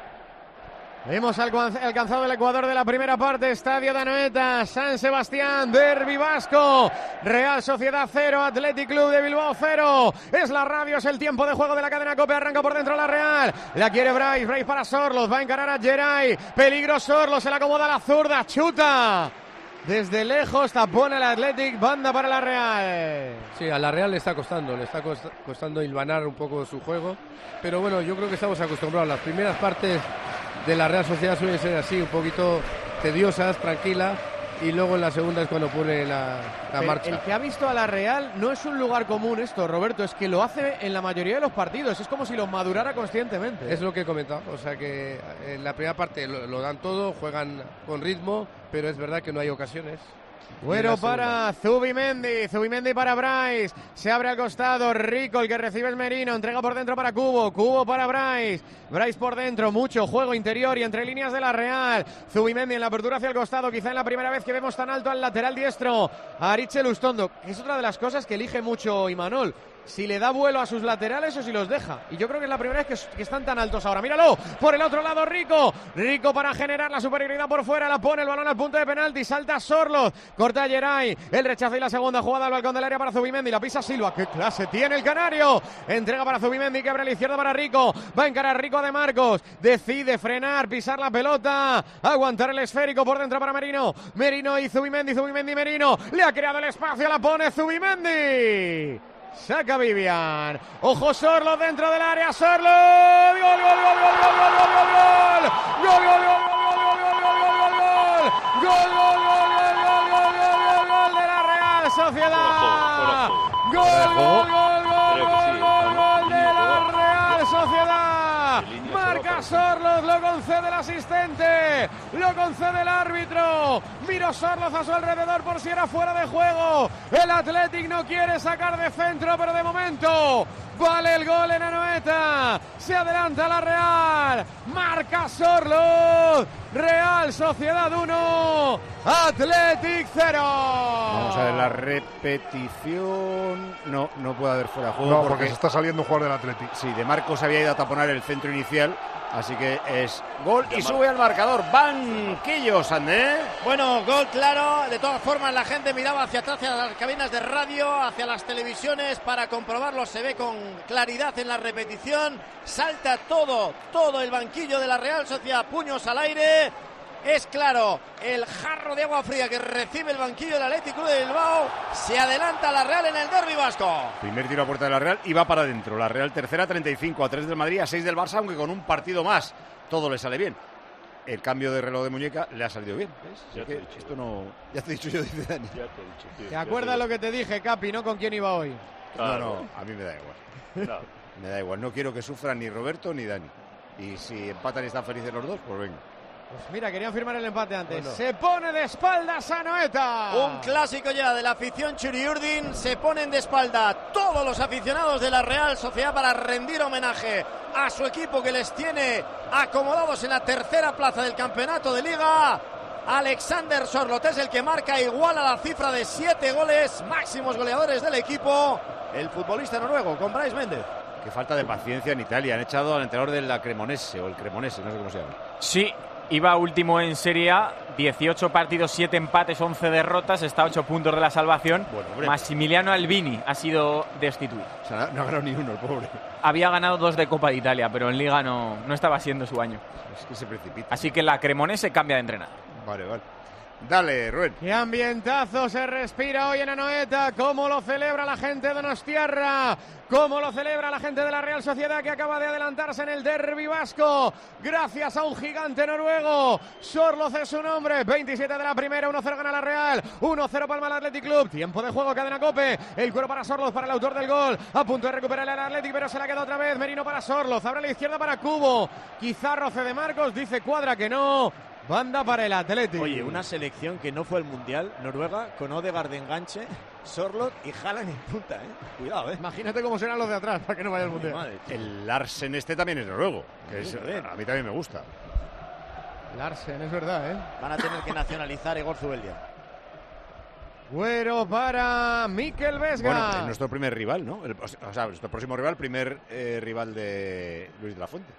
Hemos alcanzado el Ecuador de la primera parte. Estadio de Anoeta, San Sebastián, derbi vasco. Real Sociedad 0, Athletic Club de Bilbao 0. Es la radio, es el tiempo de juego de la cadena COPE. Arranca por dentro la Real. La quiere Brais para Sorloz. Va a encarar a Geray. Peligro Sorloz, se la acomoda a la zurda. Chuta. Desde lejos tapona el Athletic, banda para la Real. Sí, a la Real le está costando hilvanar un poco su juego. Pero bueno, yo creo que estamos acostumbrados. Las primeras partes de la Real Sociedad suelen ser así, un poquito tediosas, tranquilas, y luego en la segunda es cuando pone la marcha. El que ha visto a la Real no es un lugar común esto, Roberto, es que lo hace en la mayoría de los partidos, es como si lo madurara conscientemente. Es lo que he comentado, o sea que en la primera parte lo dan todo, juegan con ritmo, pero es verdad que no hay ocasiones. Bueno, para Zubimendi para Brais, se abre al costado, Rico, el que recibe es Merino, entrega por dentro para Cubo para Brais por dentro, mucho juego interior y entre líneas de la Real. Zubimendi en la apertura hacia el costado, quizá en la primera vez que vemos tan alto al lateral diestro, a Aritxe Lustondo, que es otra de las cosas que elige mucho Imanol. si le da vuelo a sus laterales o si los deja. Y yo creo que es la primera vez que están tan altos ahora. Míralo, por el otro lado Rico para generar la superioridad por fuera, la pone el balón al punto de penalti, salta Sorloz, corta a Geray, el rechazo y la segunda jugada al balcón del área para Zubimendi, la pisa Silva, qué clase tiene el canario, entrega para Zubimendi que abre a la izquierda para Rico, va a encarar Rico de Marcos, decide frenar, pisar la pelota, aguantar el esférico por dentro para Merino y Zubimendi, Merino, le ha creado el espacio, la pone Zubimendi. Saca Vivian. Ojo Sorloz dentro del área. Sorloz. Gol. Gol de la Real Sociedad. Gol de la Real Sociedad. Marca Sorloz, lo concede el asistente, lo concede el árbitro. Miró Sorloz a su alrededor por si era fuera de juego. El Athletic no quiere sacar de centro, pero de momento vale el gol en Anoeta. Se adelanta la Real. Marca Sorloz. Real Sociedad 1, Athletic 0. Vamos a ver la repetición. No puede haber fuera de juego. No, porque se está saliendo un jugador del Athletic. Sí, de Marcos había ido a taponar el centro inicial. Así que es gol y sube al marcador. Banquillo, Sandé. Bueno, gol claro. De todas formas, la gente miraba hacia atrás, hacia las cabinas de radio, hacia las televisiones para comprobarlo. Se ve con claridad en la repetición. Salta todo el banquillo de la Real Sociedad. Puños al aire. Es claro, el jarro de agua fría que recibe el banquillo del Athletic Club de Bilbao. Se adelanta la Real en el derbi vasco. Primer tiro a puerta de la Real y va para adentro. La Real tercera, 35, a 3 del Madrid, a 6 del Barça, aunque con un partido más. Todo le sale bien. El cambio de reloj de muñeca le ha salido bien. Ya te he dicho. Esto no... Ya te he dicho yo, dice Dani. Ya te he dicho, tío. ¿Te acuerdas lo que te dije, Capi, no con quién iba hoy? Claro. No, a mí me da igual. Claro. Me da igual. No quiero que sufran ni Roberto ni Dani. Y si empatan y están felices los dos, pues venga. Pues mira, querían firmar el empate antes. Bueno. Se pone de espaldas a Anoeta. Un clásico ya de la afición Churiurdin. Se ponen de espalda todos los aficionados de la Real Sociedad para rendir homenaje a su equipo que les tiene acomodados en la tercera plaza del campeonato de Liga. Alexander Sorloth es el que marca, igual a la cifra de 7 goles, máximos goleadores del equipo. El futbolista noruego con Brais Méndez. Qué falta de paciencia en Italia. Han echado al entrenador de la Cremonese o el Cremonese, no sé cómo se llama. Sí. Iba último en Serie A, 18 partidos, 7 empates, 11 derrotas, está a 8 puntos de la salvación. Bueno, Massimiliano Albini ha sido destituido. O sea, no ha ganado ni uno, el pobre. Había ganado 2 de Copa de Italia, pero en Liga no estaba siendo su año. Es que se precipita. Así que la Cremonese cambia de entrenador. Vale. Dale, Rubén. Qué ambientazo se respira hoy en Anoeta. Cómo lo celebra la gente de Donostiarra. Cómo lo celebra la gente de la Real Sociedad, que acaba de adelantarse en el derbi vasco. Gracias a un gigante noruego. Sorloth es su nombre. 27 de la primera. 1-0 gana la Real. 1-0 palma el Athletic Club. Tiempo de juego, cadena Cope. El cuero para Sorloth, para el autor del gol. A punto de recuperar el Athletic, pero se la queda otra vez. Merino para Sorloth. Abre a la izquierda para Cubo. Quizá roce de Marcos. Dice Cuadra que no. Banda para el Athletic. Oye, una selección que no fue al Mundial, Noruega, con Odegaard de enganche, Sorloth y Haaland en punta, Cuidado, Imagínate cómo serán los de atrás para que no vaya al Mundial. Madre, el Larsen este también es noruego. Que es, a mí también me gusta. Larsen, es verdad, Van a tener que nacionalizar Igor Zubeldia. Güero para Mikel Vesga. Bueno, es nuestro primer rival, ¿no? O sea, nuestro próximo rival, primer rival de Luis de la Fuente.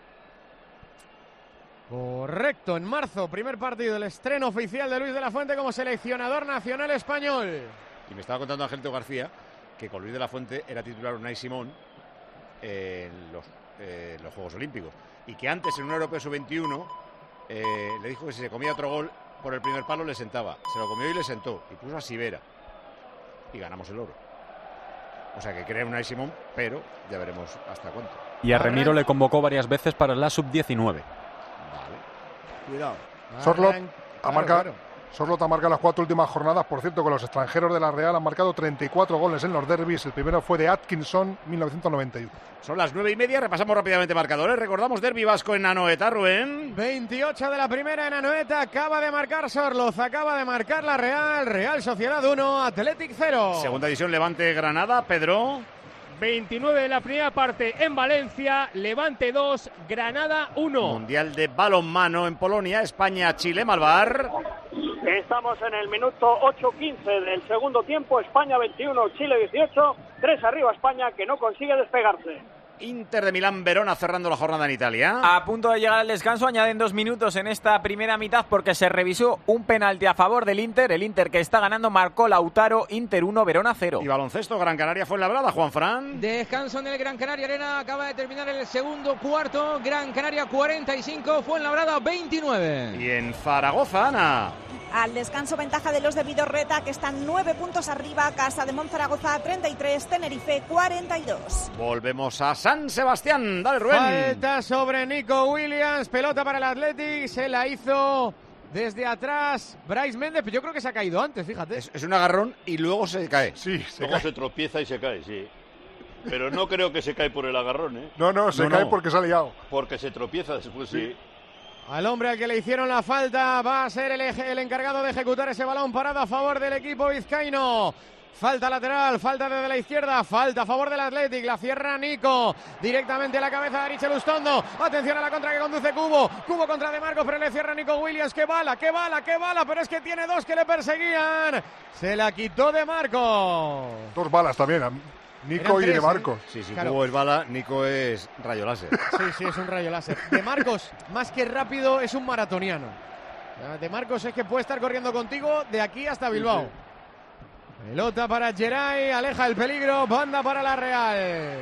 Correcto, en marzo, primer partido, el estreno oficial de Luis de la Fuente como seleccionador nacional español. Y me estaba contando Angelito García que con Luis de la Fuente era titular Unai Simón en los Juegos Olímpicos. Y que antes en un Europeo Sub-21 le dijo que si se comía otro gol por el primer palo le sentaba. Se lo comió y le sentó. Y puso a Sivera. Y ganamos el oro. O sea que cree Unai Simón, pero ya veremos hasta cuánto. Y a Remiro le convocó varias veces para la Sub-19. Cuidado. Sorloth ha marcado las 4 últimas jornadas. Por cierto, con los extranjeros de la Real han marcado 34 goles en los derbis. El primero fue de Atkinson, 1991. Son las 9:30. Repasamos rápidamente marcadores. Recordamos derbi vasco en Anoeta, Rubén. 28 de la primera en Anoeta. Acaba de marcar Sorloth. Acaba de marcar la Real. Real Sociedad 1, Athletic 0. Segunda división, Levante Granada. Pedro. 29 de la primera parte en Valencia, Levante 2, Granada 1. Mundial de balonmano en Polonia, España-Chile, Malvar. Es Estamos en el minuto 8:15 del segundo tiempo. España 21, Chile 18. 3 arriba España, que no consigue despegarse. Inter de Milán, Verona cerrando la jornada en Italia. A punto de llegar al descanso, añaden 2 minutos en esta primera mitad porque se revisó un penalti a favor del Inter. El Inter que está ganando marcó Lautaro, Inter 1, Verona 0. Y baloncesto, Gran Canaria Fuenlabrada, Juanfran. Descanso en el Gran Canaria Arena, acaba de terminar el segundo cuarto. Gran Canaria 45, Fuenlabrada 29. Y en Zaragoza, Ana. Al descanso, ventaja de los de Vidorreta, que están 9 puntos arriba. Casa de Monzaragoza 33, Tenerife 42. Volvemos a San Sebastián. Dale, Rubén. Falta sobre Nico Williams. Pelota para el Athletic. Se la hizo desde atrás Bryce Méndez. Yo creo que se ha caído antes, fíjate. Es un agarrón y luego se cae. Sí, luego se tropieza y se cae, sí. Pero no creo que se cae por el agarrón, ¿eh? No, se cae porque se ha liado. Porque se tropieza después, sí. Al hombre al que le hicieron la falta va a ser el encargado de ejecutar ese balón parado a favor del equipo vizcaíno. Falta lateral, falta desde la izquierda, falta a favor del Athletic, la cierra Nico, directamente a la cabeza de Arichel Ustondo. Atención a la contra que conduce Cubo contra De Marcos, pero le cierra Nico Williams. ¡Qué bala, pero es que tiene 2 que le perseguían! Se la quitó De Marcos. 2 balas también, Nico y De Marcos. Sí, claro. Cubo es bala, Nico es rayo láser. Sí, es un rayo láser. De Marcos, más que rápido, es un maratoniano. De Marcos es que puede estar corriendo contigo de aquí hasta Bilbao. Sí. Pelota para Geray, aleja el peligro, banda para la Real.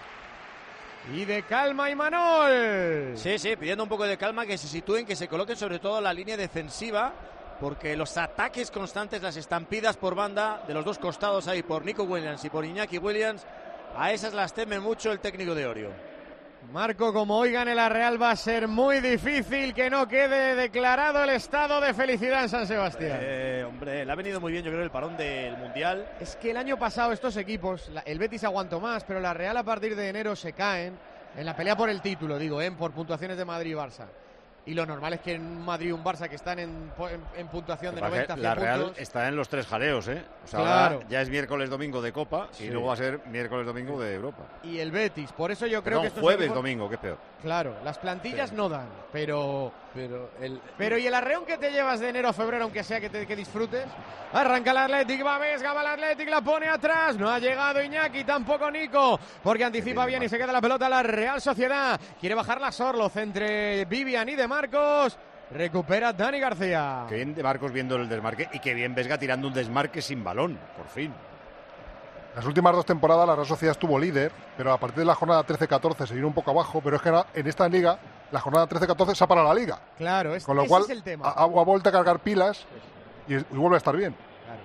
Y de calma Imanol. Sí, pidiendo un poco de calma, que se sitúen, que se coloquen sobre todo en la línea defensiva, porque los ataques constantes, las estampidas por banda de los dos costados ahí por Nico Williams y por Iñaki Williams, a esas las teme mucho el técnico de Orio. Marco, como hoy gane la Real, va a ser muy difícil que no quede declarado el estado de felicidad en San Sebastián. Hombre, le ha venido muy bien, yo creo, el parón del Mundial. Es que el año pasado estos equipos, el Betis aguantó más, pero la Real a partir de enero se caen en la pelea por el título, por puntuaciones de Madrid y Barça. Y lo normal es que en Madrid y un Barça que están en puntuación de 90 la Real puntos. Está en los 3 jaleos, ¿eh? O sea, claro. Ya es miércoles domingo de Copa y luego va a ser miércoles domingo de Europa. Y el Betis, por eso yo creo que estos jueves equipos, domingo, que es peor. Claro, las plantillas no dan, pero y el arreón que te llevas de enero a febrero, aunque sea que disfrutes. Arranca el Athletic, va Vesga, va el Athletic, la pone atrás, no ha llegado Iñaki, tampoco Nico, porque anticipa bien y se queda la pelota la Real Sociedad. Quiere bajar la Sorloz entre Vivian y De Marcos. Recupera Dani García. Qué bien De Marcos viendo el desmarque y qué bien Vesga tirando un desmarque sin balón, por fin. Las últimas 2 temporadas la Real Sociedad estuvo líder, pero a partir de la jornada 13-14 se vino un poco abajo, pero es que en esta liga, la jornada 13-14 se ha parado la liga. Claro, con lo cual es el tema. Ha vuelto a cargar pilas y vuelve a estar bien.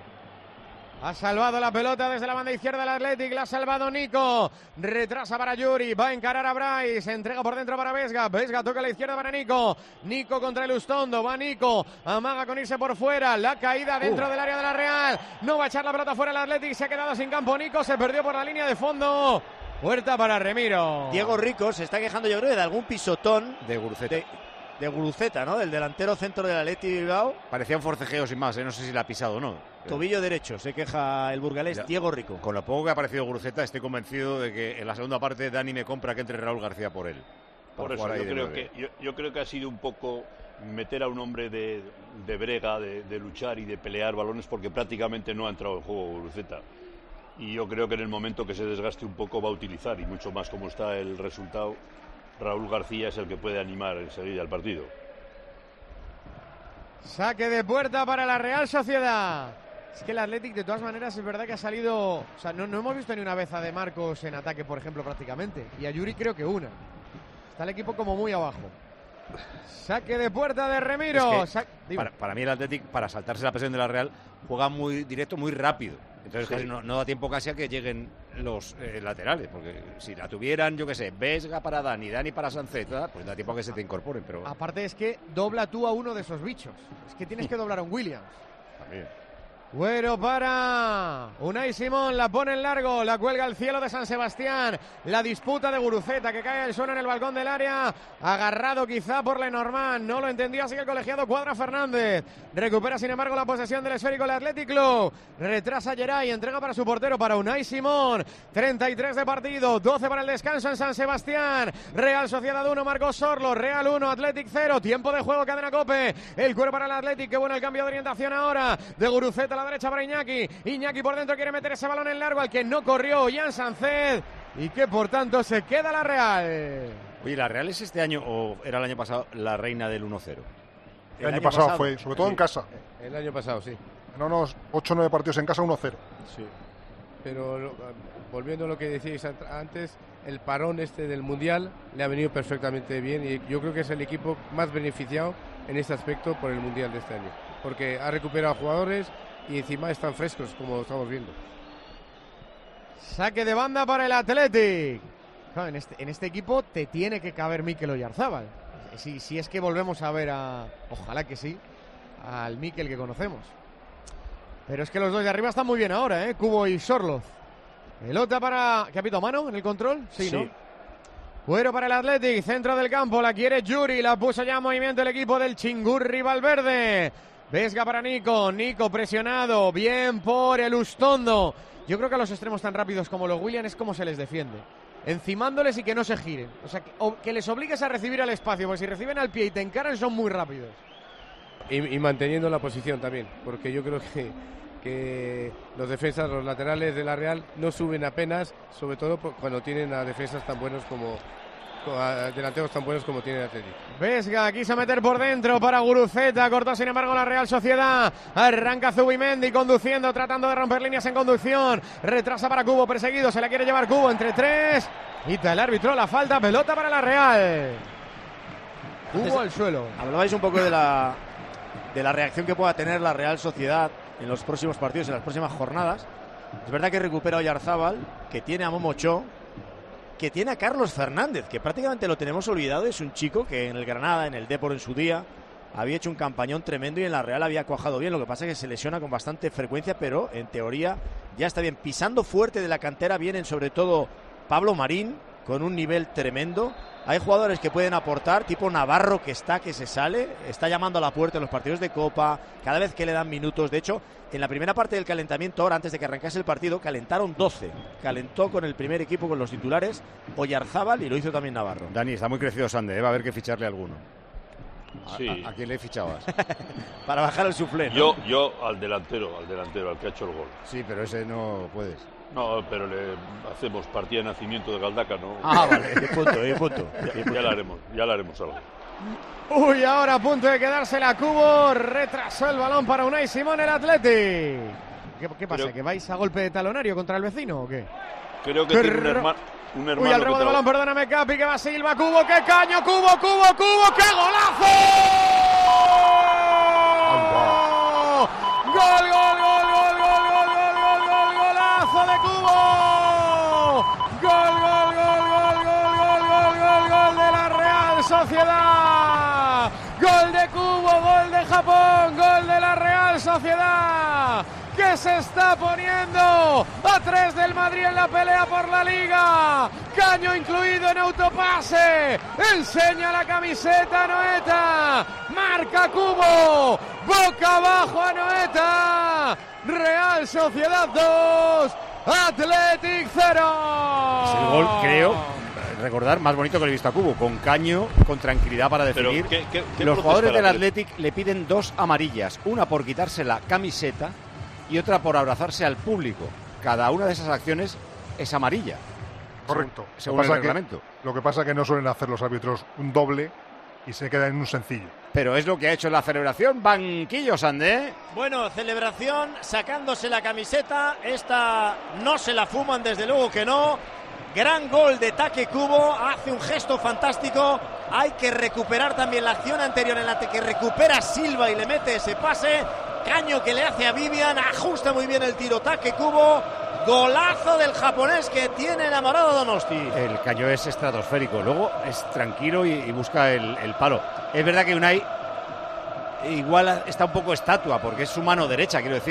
Ha salvado la pelota desde la banda izquierda del Athletic, la ha salvado Nico, retrasa para Yuri, va a encarar a Bryce, se entrega por dentro para Vesga, toca a la izquierda para Nico contra el Ustondo, va Nico, amaga con irse por fuera, la caída dentro del área de la Real, no va a echar la pelota fuera el Athletic, se ha quedado sin campo Nico, se perdió por la línea de fondo, puerta para Remiro. Diego Rico se está quejando, yo creo, de algún pisotón de Guruceta. De Guruceta, ¿no? Del delantero centro del Athletic Bilbao. Parecía un forcejeo sin más, no sé si la ha pisado o no. Tobillo derecho, se queja el burgalés Diego Rico. Con lo poco que ha aparecido Guruceta, estoy convencido de que en la segunda parte Dani me compra que entre Raúl García por él. Por eso yo creo que ha sido un poco meter a un hombre de brega, de luchar y de pelear balones, porque prácticamente no ha entrado en juego Guruceta. Y yo creo que en el momento que se desgaste un poco va a utilizar, y mucho más como está el resultado, Raúl García es el que puede animar enseguida el partido. Saque de puerta para la Real Sociedad. Es que el Athletic, de todas maneras, es verdad que ha salido... O sea, no hemos visto ni una vez a De Marcos en ataque, por ejemplo, prácticamente. Y a Yuri creo que una. Está el equipo como muy abajo. Saque de puerta de Remiro. Es que para mí el Athletic, para saltarse la presión de la Real, juega muy directo, muy rápido. Entonces casi no da tiempo casi a que lleguen los laterales, porque si la tuvieran, yo qué sé, Vesga para Dani para Sanceta, pues da tiempo a que se te incorporen. Pero aparte es que dobla tú a uno de esos bichos. Es que tienes que doblar a un Williams. También. Güero para Unai Simón, la pone en largo, la cuelga al cielo de San Sebastián. La disputa de Guruceta, que cae al suelo en el balcón del área, agarrado quizá por Lenormand, no lo entendió así el colegiado Cuadra Fernández. Recupera sin embargo la posesión del esférico el Athletic Club, retrasa Geray, entrega para su portero, para Unai Simón. 33 de partido, 12 para el descanso en San Sebastián. Real Sociedad 1, Marcos Sorlo, Real 1, Athletic 0, tiempo de juego, cadena COPE. El cuero para el Athletic, qué bueno el cambio de orientación ahora de Guruceta a la derecha para Iñaki. Iñaki por dentro quiere meter ese balón en largo al que no corrió Jan Sánchez y que por tanto se queda la Real. Oye, ¿la Real es este año o era el año pasado la reina del 1-0? El año pasado fue, sobre todo en casa. El año pasado, sí. En unos 8 o 9 partidos en casa, 1-0. Sí. Pero volviendo a lo que decíais antes, el parón del Mundial le ha venido perfectamente bien y yo creo que es el equipo más beneficiado en este aspecto por el Mundial de este año. Porque ha recuperado jugadores y encima están frescos, como estamos viendo. Saque de banda para el Athletic. Claro, en este equipo te tiene que caber Mikel Oyarzábal. Si es que volvemos a ver ojalá que sí, al Mikel que conocemos. Pero es que los dos de arriba están muy bien ahora, Cubo y Sorloz. Pelota para... ¿Qué ha pito mano en el control? Sí, ¿no? Cuero para el Athletic, centro del campo, la quiere Yuri, la puso ya en movimiento el equipo del Chingurri Valverde. Vesga para Nico, Nico presionado, bien por el Ustondo. Yo creo que a los extremos tan rápidos como los Williams es como se les defiende. Encimándoles y que no se giren. O sea, que les obligues a recibir al espacio, porque si reciben al pie y te encaran son muy rápidos. Y manteniendo la posición también, porque yo creo que los defensas, los laterales de la Real no suben apenas, sobre todo cuando tienen a defensas tan buenos a delanteros tan buenos como tiene el Atlético. Vesga quiso meter por dentro para Guruceta, cortó sin embargo la Real Sociedad. Arranca Zubimendi conduciendo, tratando de romper líneas en conducción. Retrasa para Cubo, perseguido, se la quiere llevar Cubo entre tres. Quita el árbitro la falta, pelota para la Real. Cubo al suelo. Hablabais un poco de la reacción que pueda tener la Real Sociedad en los próximos partidos, en las próximas jornadas. Es verdad que recupera a Oyarzábal, que tiene a Momo Cho, que tiene a Carlos Fernández, que prácticamente lo tenemos olvidado. Es un chico que en el Granada, en el Depor en su día, había hecho un campañón tremendo y en la Real había cuajado bien. Lo que pasa es que se lesiona con bastante frecuencia, pero en teoría ya está bien. Pisando fuerte de la cantera vienen sobre todo Pablo Marín, con un nivel tremendo. Hay jugadores que pueden aportar, tipo Navarro que se sale, está llamando a la puerta en los partidos de Copa, cada vez que le dan minutos. De hecho, en la primera parte del calentamiento, ahora antes de que arrancase el partido, calentaron 12. Calentó con el primer equipo, con los titulares, Oyarzábal, y lo hizo también Navarro. Dani, está muy crecido Sande, va a haber que ficharle a alguno. Sí. ¿A quién le fichabas? Para bajar el suflé, ¿no? Yo al delantero, al que ha hecho el gol. Sí, pero ese no puedes. No, pero le hacemos partida de nacimiento de Galdaca, ¿no? Ah, vale, punto. Ya le haremos algo. Uy, ahora a punto de quedársela Cubo, retrasó el balón para Unai Simón el Athletic. ¿Qué pasa? ¿Que vais a golpe de talonario contra el vecino o qué? Creo que tiene un hermano. Uy, al rebo de balón, perdóname, Capi, que va Silva, Cubo, qué caño, Cubo, qué golazo. Gol, golazo de Cubo. Gol de la Real Sociedad. Gol de Cubo, gol de Japón, gol de la Real Sociedad, que se está poniendo a 3 del Madrid en la pelea por la Liga. Caño incluido en autopase. Enseña la camiseta a Anoeta. Marca Cubo. Boca abajo a Anoeta. Real Sociedad 2. Athletic 0. Es el gol, creo, recordar, más bonito que lo he visto a Cubo. Con caño, con tranquilidad para definir. ¿Qué los jugadores del Athletic le piden 2 amarillas. Una por quitarse la camiseta y otra por abrazarse al público. Cada una de esas acciones es amarilla. Correcto. Según el reglamento. Lo que pasa es que no suelen hacer los árbitros un doble y se queda en un sencillo. Pero es lo que ha hecho en la celebración. Banquillo, Sandé. Bueno, celebración sacándose la camiseta. Esta no se la fuman, desde luego que no. Gran gol de Take Cubo. Hace un gesto fantástico. Hay que recuperar también la acción anterior en la que recupera Silva y le mete ese pase. Caño que le hace a Vivian. Ajusta muy bien el tiro Take Cubo. Golazo del japonés que tiene enamorado a Donosti. El caño es estratosférico. Luego es tranquilo y busca el palo. Es verdad que Unai igual está un poco estatua porque es su mano derecha. Quiero decir,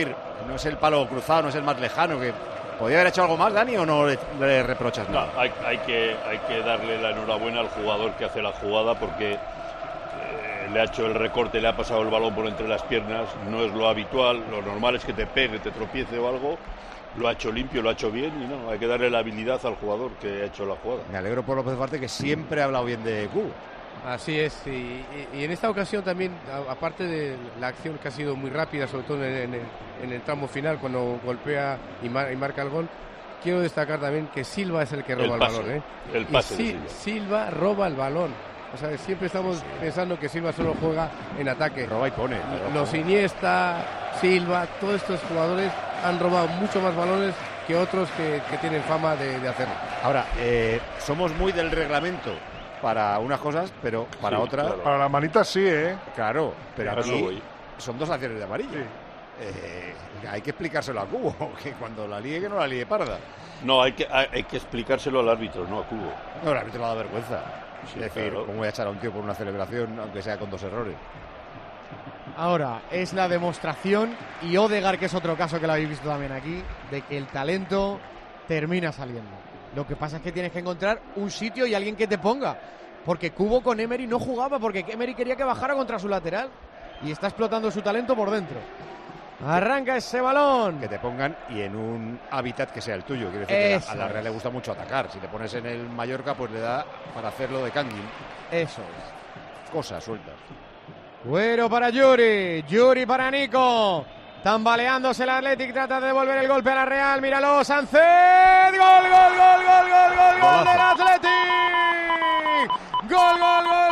no es el palo cruzado, no es el más lejano. Que ¿podría haber hecho algo más, Dani, o no le reprochas nada? No, hay que darle la enhorabuena al jugador que hace la jugada, porque le ha hecho el recorte, le ha pasado el balón por entre las piernas, no es lo habitual, lo normal es que te pegue, te tropiece o algo. Lo ha hecho limpio, lo ha hecho bien, y no, hay que darle la habilidad al jugador que ha hecho la jugada. Me alegro por López Duarte, que siempre ha hablado bien de Cubo. Así es, y en esta ocasión también, aparte de la acción que ha sido muy rápida, sobre todo en el tramo final, cuando golpea y marca el gol, quiero destacar también que Silva es el que roba el balón. El pase de Silva roba el balón. O sea, siempre estamos pensando que Silva solo juega en ataque. Roba y pone. Los Iniesta, Silva, todos estos jugadores han robado mucho más balones que otros que tienen fama de hacerlo. Ahora, somos muy del reglamento para unas cosas, pero para otras... Claro. Para las manitas sí, Claro, pero claro, aquí son 2 acciones de amarillo. Sí. Hay que explicárselo a Cubo, que cuando la líe, que no la líe parda. No, hay que explicárselo al árbitro, no a Cubo. No, el árbitro le da vergüenza. Sí, es decir, claro. ¿cómo voy a echar a un tío por una celebración, aunque sea con 2 errores? Ahora, es la demostración, y Odegaard, que es otro caso que lo habéis visto también aquí, de que el talento termina saliendo. Lo que pasa es que tienes que encontrar un sitio y alguien que te ponga. Porque Cubo con Emery no jugaba, porque Emery quería que bajara contra su lateral. Y está explotando su talento por dentro. Arranca ese balón. Que te pongan y en un hábitat que sea el tuyo. Quiere decir que a la Real le gusta mucho atacar. Si te pones en el Mallorca, pues le da para hacerlo de Kangin. Eso es. Cosas sueltas. Güero para Yuri. Yuri para Nico. Tambaleándose el Athletic, trata de devolver el golpe a la Real. Míralo, Sánchez. Gol del Athletic. Gol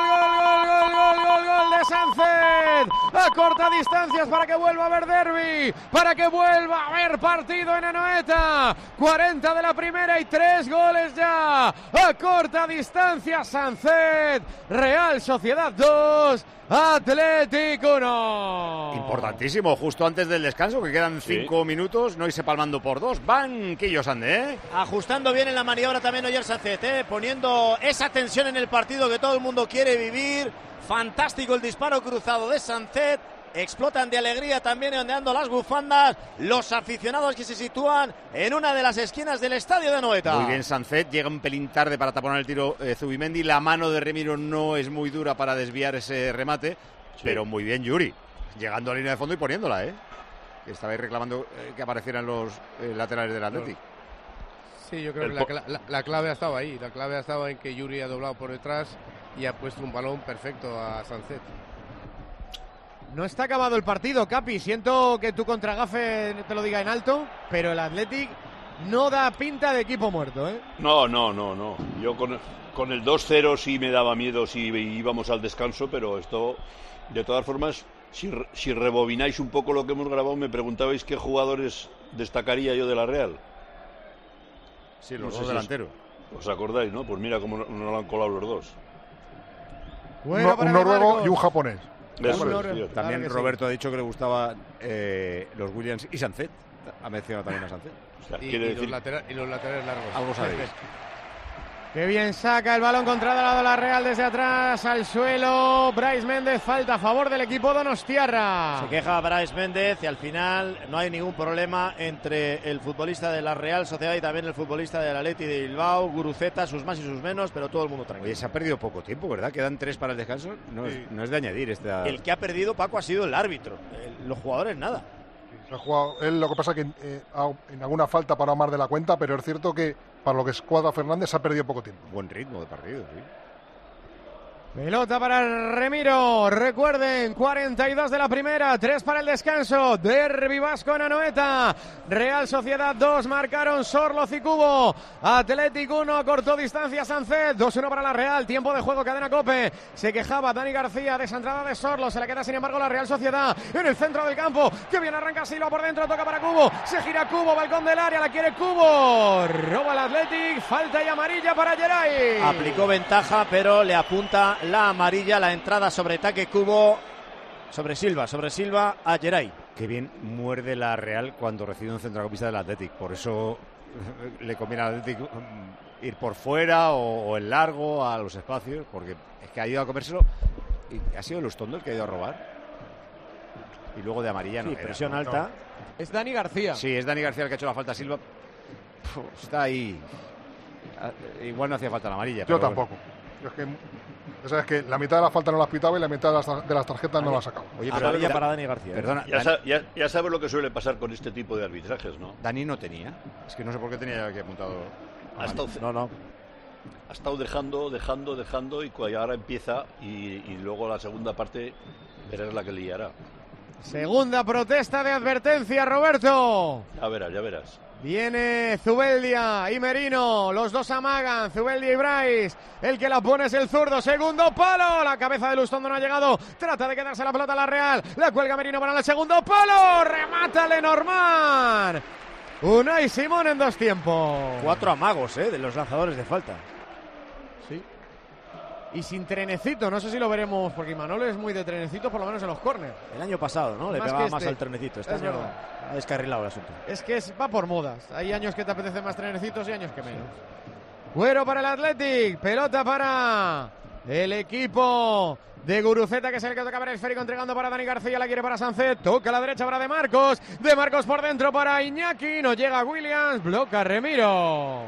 de Sánchez. A corta distancias para que vuelva a haber derbi, para que vuelva a haber partido en Anoeta. 40 de la primera y 3 goles ya. A corta distancia, Sánchez. Real Sociedad 2. Atlético 1. Importantísimo, justo antes del descanso, que quedan 5 minutos, no irse palmando por 2. Banquillos, Ande, Ajustando bien en la maniobra también Oyer Sánchez, poniendo esa tensión en el partido que todo el mundo quiere vivir. Fantástico el disparo cruzado de Sánchez. Explotan de alegría también ondeando las bufandas los aficionados que se sitúan en una de las esquinas del estadio de Anoeta. Muy bien Sánchez, llega un pelín tarde para taponar el tiro Zubimendi. La mano de Remiro no es muy dura para desviar ese remate, pero muy bien Yuri, llegando a la línea de fondo y poniéndola, Estabais reclamando que aparecieran los laterales del Athletic. Sí, yo creo que la clave ha estado ahí. La clave ha estado en que Yuri ha doblado por detrás y ha puesto un balón perfecto a Sánchez. No está acabado el partido, Capi. Siento que tu contragafe te lo diga en alto, pero el Athletic no da pinta de equipo muerto, No. Yo con el 2-0 sí me daba miedo si íbamos al descanso, pero esto, de todas formas, si rebobináis un poco lo que hemos grabado, me preguntabais qué jugadores destacaría yo de la Real. Sí, los dos delanteros. ¿Os acordáis, no? Pues mira cómo nos lo han colado los dos. Un noruego y un japonés. También claro Roberto ha dicho que le gustaban los Williams y Sánchez. Ha mencionado también a Sánchez. O sea, y los laterales largos. Algo sabéis. Qué bien saca el balón controlado la Real desde atrás al suelo. Brais Méndez, falta a favor del equipo donostiarra. Se queja Brais Méndez y al final no hay ningún problema entre el futbolista de la Real Sociedad y también el futbolista del Athletic de Bilbao. Guruceta, sus más y sus menos, pero todo el mundo tranquilo. Oye, se ha perdido poco tiempo, ¿verdad? Quedan 3 para el descanso. No es de añadir esta... El que ha perdido, Paco, ha sido el árbitro. Los jugadores nada. Ha jugado, él lo que pasa es que en alguna falta para más de la cuenta, pero es cierto que para lo que es Cuadra Fernández ha perdido poco tiempo. Buen ritmo de partido, sí. Pelota para Remiro. Recuerden, 42 de la primera, 3 para el descanso. Derbi vasco en Anoeta. Real Sociedad 2, marcaron Sorloz y Cubo. Atlético 1, cortó distancia Sánchez. 2-1 para la Real. Tiempo de juego, cadena COPE. Se quejaba Dani García de esa entrada de Sorloz. Se le queda sin embargo la Real Sociedad en el centro del campo. Que bien arranca Silva por dentro, toca para Cubo. Se gira Cubo, balcón del área, la quiere Cubo. Roba el Athletic, falta y amarilla para Geray. Aplicó ventaja, pero le apunta la amarilla, la entrada sobre Taque Cubo, sobre Silva a Geray. Qué bien muerde la Real cuando recibe un centrocampista del Athletic, por eso le conviene al Athletic ir por fuera o en largo a los espacios, porque es que ha ido a comérselo y ha sido Lustondo el que ha ido a robar. Y luego de amarilla no. Sí, presión alta. Es Dani García. Sí, es Dani García el que ha hecho la falta a Silva. Está ahí. Igual no hacía falta la amarilla. Yo tampoco. Es que, ya sabes que la mitad de la falta no la has pitado y la mitad de las tarjetas no la has sacado. Oye, amarilla para Dani García. Perdona, ya sabes lo que suele pasar con este tipo de arbitrajes, ¿no? Dani no tenía. Es que no sé por qué tenía aquí apuntado. Ha estado dejando y ahora empieza y luego la segunda parte verás la que liará. Segunda protesta de advertencia, Roberto. Ya verás. Viene Zubeldia y Merino, los dos amagan, Zubeldia y Bryce, el que la pone es el zurdo, segundo palo, la cabeza de Lustondo no ha llegado, trata de quedarse la pelota a la Real, la cuelga Merino para el segundo palo, remata Lenormand, Unai Simón en 2 tiempos. 4 amagos, de los lanzadores de falta. Sí. Y sin trenecito, no sé si lo veremos, porque Imanol es muy de trenecito, por lo menos en los córneres. El año pasado, ¿no? Le pegaba más al trenecito. Este año ha descarrilado el asunto. Es que va por modas. Hay años que te apetecen más trenecitos y años que menos. Cuero para el Athletic, pelota para el equipo de Guruceta, que es el que toca para el esférico, entregando para Dani García, la quiere para Sánchez, toca a la derecha para De Marcos por dentro para Iñaki, no llega Williams, bloca Remiro.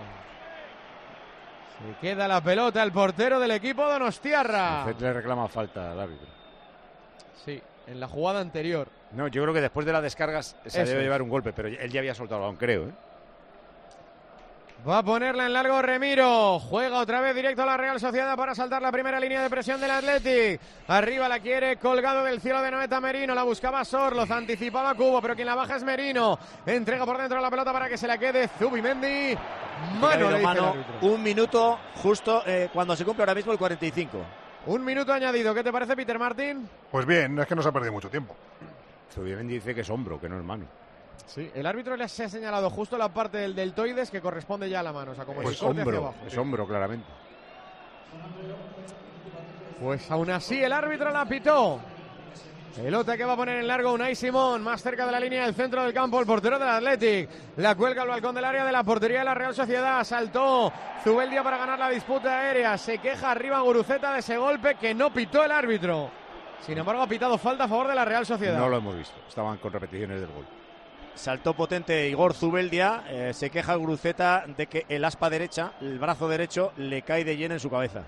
Se queda la pelota el portero del equipo donostiarra. Le reclama falta al árbitro. Sí, en la jugada anterior. No, yo creo que después de las descargas se debe llevar un golpe, pero él ya había soltado el balón, creo. Va a ponerla en largo Remiro. Juega otra vez directo a la Real Sociedad para saltar la primera línea de presión del Athletic. Arriba la quiere colgado del cielo de Noeta Merino. La buscaba Sorloz, anticipaba Cubo, pero quien la baja es Merino. Entrega por dentro la pelota para que se la quede Zubimendi. Mano, 1 minuto justo cuando se cumple ahora mismo el 45. 1 minuto añadido. ¿Qué te parece, Peter Martín? Pues bien, es que no se ha perdido mucho tiempo. Zubimendi dice que es hombro, que no es mano. Sí, el árbitro le ha señalado justo la parte del deltoides que corresponde ya a la mano, o sea, como pues el corte hacia abajo. Es hombro, claramente. Pues aún así el árbitro la pitó. Pelota que va a poner en largo Unai Simón, más cerca de la línea del centro del campo, el portero del Athletic. La cuelga al balcón del área de la portería de la Real Sociedad. Saltó Zubeldia para ganar la disputa aérea. Se queja arriba Guruceta de ese golpe que no pitó el árbitro. Sin embargo, ha pitado falta a favor de la Real Sociedad. No lo hemos visto, estaban con repeticiones del gol. Saltó potente Igor Zubeldia, se queja Guruceta de que el aspa derecha, el brazo derecho, le cae de lleno en su cabeza.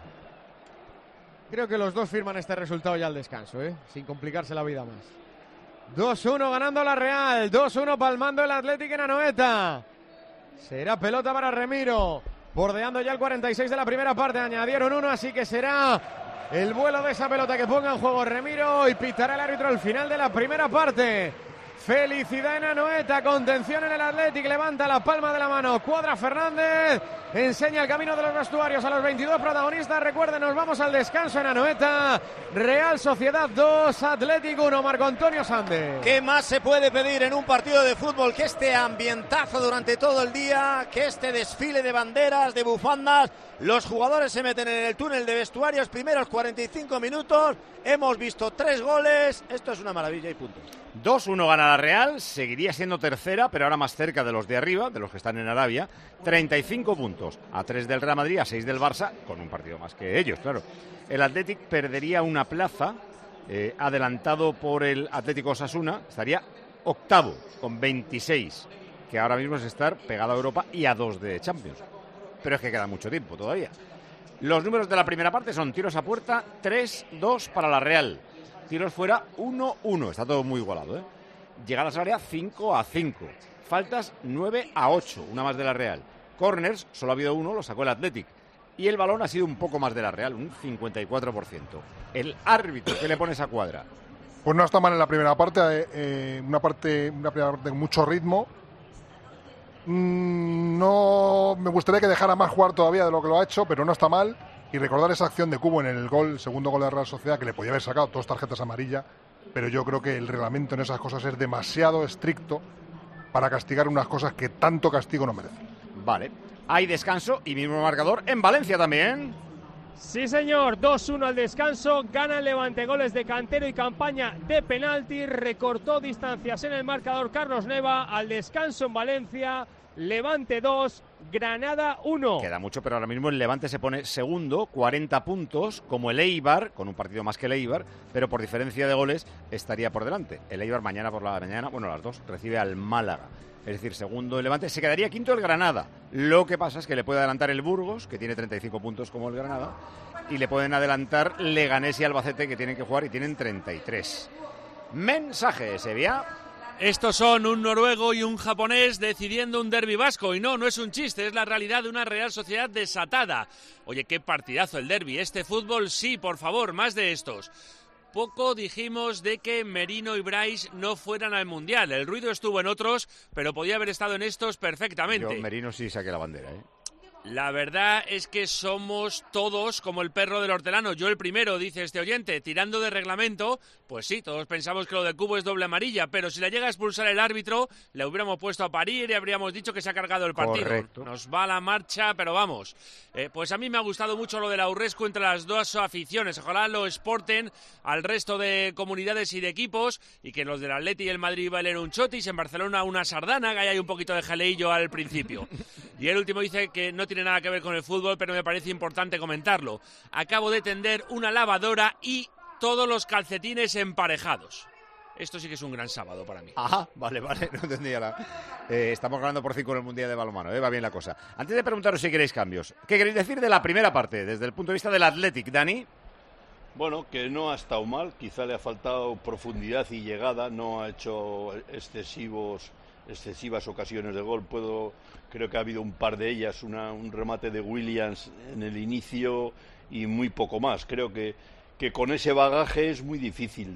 Creo que los dos firman este resultado ya al descanso, sin complicarse la vida más. 2-1 ganando la Real, 2-1 palmando el Athletic en Anoeta. Será pelota para Remiro, bordeando ya el 46 de la primera parte, añadieron 1, así que será el vuelo de esa pelota que ponga en juego Remiro y pitará el árbitro al final de la primera parte. Felicidad en Anoeta, contención en el Athletic, levanta la palma de la mano, cuadra Fernández, enseña el camino de los vestuarios a los 22 protagonistas. Recuerden, nos vamos al descanso en Anoeta. Real Sociedad 2, Athletic 1, Marco Antonio Sández. ¿Qué más se puede pedir en un partido de fútbol que este ambientazo durante todo el día, que este desfile de banderas, de bufandas? Los jugadores se meten en el túnel de vestuarios, primeros 45 minutos, hemos visto 3 goles, esto es una maravilla y punto. 2-1 gana la Real, seguiría siendo tercera, pero ahora más cerca de los de arriba, de los que están en Arabia. 35 puntos, a 3 del Real Madrid, a 6 del Barça, con un partido más que ellos, claro. El Athletic perdería una plaza, adelantado por el Atlético Osasuna, estaría octavo, con 26, que ahora mismo es estar pegado a Europa y a 2 de Champions. Pero es que queda mucho tiempo todavía. Los números de la primera parte son tiros a puerta, 3-2 para la Real. Tiros fuera, 1-1. Está todo muy igualado, Llegadas al área, 5-5. Faltas, 9-8. Una más de la Real. Corners, solo ha habido 1, lo sacó el Athletic. Y el balón ha sido un poco más de la Real, un 54%. El árbitro, ¿qué le pone esa cuadra? Pues no está mal en la primera parte. Una primera parte con mucho ritmo. No me gustaría que dejara más jugar todavía de lo que lo ha hecho, pero no está mal. Y recordar esa acción de Cubo en el segundo gol de la Real Sociedad, que le podía haber sacado 2 tarjetas amarillas, pero yo creo que el reglamento en esas cosas es demasiado estricto para castigar unas cosas que tanto castigo no merecen. Vale, hay descanso y mismo marcador en Valencia también. Sí, señor, 2-1 al descanso, gana el Levante, goles de Cantero y campaña de penalti, recortó distancias en el marcador Carlos Neva. Al descanso en Valencia, Levante 2, Granada 1. Queda mucho, pero ahora mismo el Levante se pone segundo, 40 puntos, como el Eibar, con un partido más que el Eibar, pero por diferencia de goles estaría por delante. El Eibar mañana por la mañana, bueno, a las 2, recibe al Málaga. Es decir, segundo el Levante, se quedaría quinto el Granada. Lo que pasa es que le puede adelantar el Burgos, que tiene 35 puntos como el Granada, y le pueden adelantar Leganés y Albacete, que tienen que jugar y tienen 33. Mensaje, Sevilla. Estos son un noruego y un japonés decidiendo un derbi vasco. Y no es un chiste, es la realidad de una Real Sociedad desatada. Oye, qué partidazo el derbi. Este fútbol, sí, por favor, más de estos. Poco dijimos de que Merino y Bryce no fueran al Mundial. El ruido estuvo en otros, pero podía haber estado en estos perfectamente. Yo Merino sí saqué la bandera, ¿eh? La verdad es que somos todos como el perro del hortelano. Yo el primero, dice este oyente, tirando de reglamento. Pues sí, todos pensamos que lo de Cubo es doble amarilla, pero si la llega a expulsar el árbitro, le hubiéramos puesto a parir y habríamos dicho que se ha cargado el partido. Correcto. Nos va la marcha, pero vamos. Pues a mí me ha gustado mucho lo de la Urrescu entre las dos aficiones. Ojalá lo exporten al resto de comunidades y de equipos, y que los del Atleti y el Madrid bailen un chotis, en Barcelona una sardana, que hay un poquito de jaleillo al principio. Y el último dice que no tiene nada que ver con el fútbol, pero me parece importante comentarlo. Acabo de tender una lavadora y todos los calcetines emparejados. Esto sí que es un gran sábado para mí. Ajá, vale, no entendía estamos ganando por 5 en el Mundial de Balonmano, va bien la cosa. Antes de preguntaros si queréis cambios, ¿qué queréis decir de la primera parte, desde el punto de vista del Athletic, Dani? Bueno, que no ha estado mal, quizá le ha faltado profundidad y llegada, no ha hecho excesivas ocasiones de gol. Creo que ha habido un par de ellas, un remate de Williams en el inicio y muy poco más. Creo que con ese bagaje es muy difícil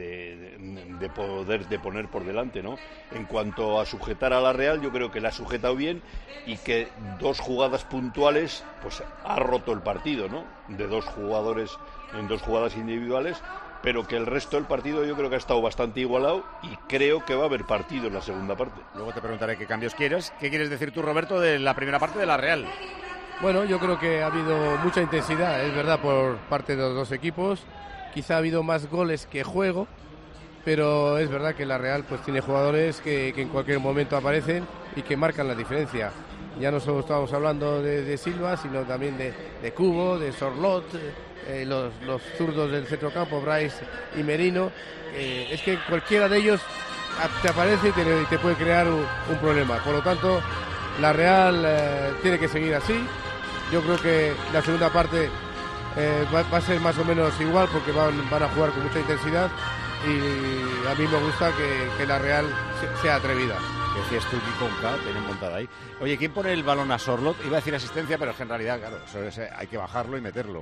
de poner por delante, ¿no? En cuanto a sujetar a la Real, yo creo que la ha sujetado bien y que dos jugadas puntuales pues ha roto el partido, ¿no? De dos jugadores en dos jugadas individuales, pero que el resto del partido yo creo que ha estado bastante igualado y creo que va a haber partido en la segunda parte. Luego te preguntaré qué cambios quieres. ¿Qué quieres decir tú, Roberto, de la primera parte de la Real? Bueno, yo creo que ha habido mucha intensidad, es verdad, por parte de los dos equipos. Quizá ha habido más goles que juego, pero es verdad que la Real pues tiene jugadores que en cualquier momento aparecen y que marcan la diferencia. Ya no solo estamos hablando de Silva, sino también de Cubo, de Sorlot, los zurdos del centrocampo, Bryce y Merino. Es que cualquiera de ellos te aparece y te puede crear un problema. Por lo tanto, la Real tiene que seguir así. Yo creo que la segunda parte va a ser más o menos igual, porque van a jugar con mucha intensidad, y a mí me gusta que la Real sea atrevida. Decías tú que con K tienen montada ahí. Oye, ¿quién pone el balón a Sorlot? Iba a decir asistencia, pero es que en realidad, claro, hay que bajarlo y meterlo.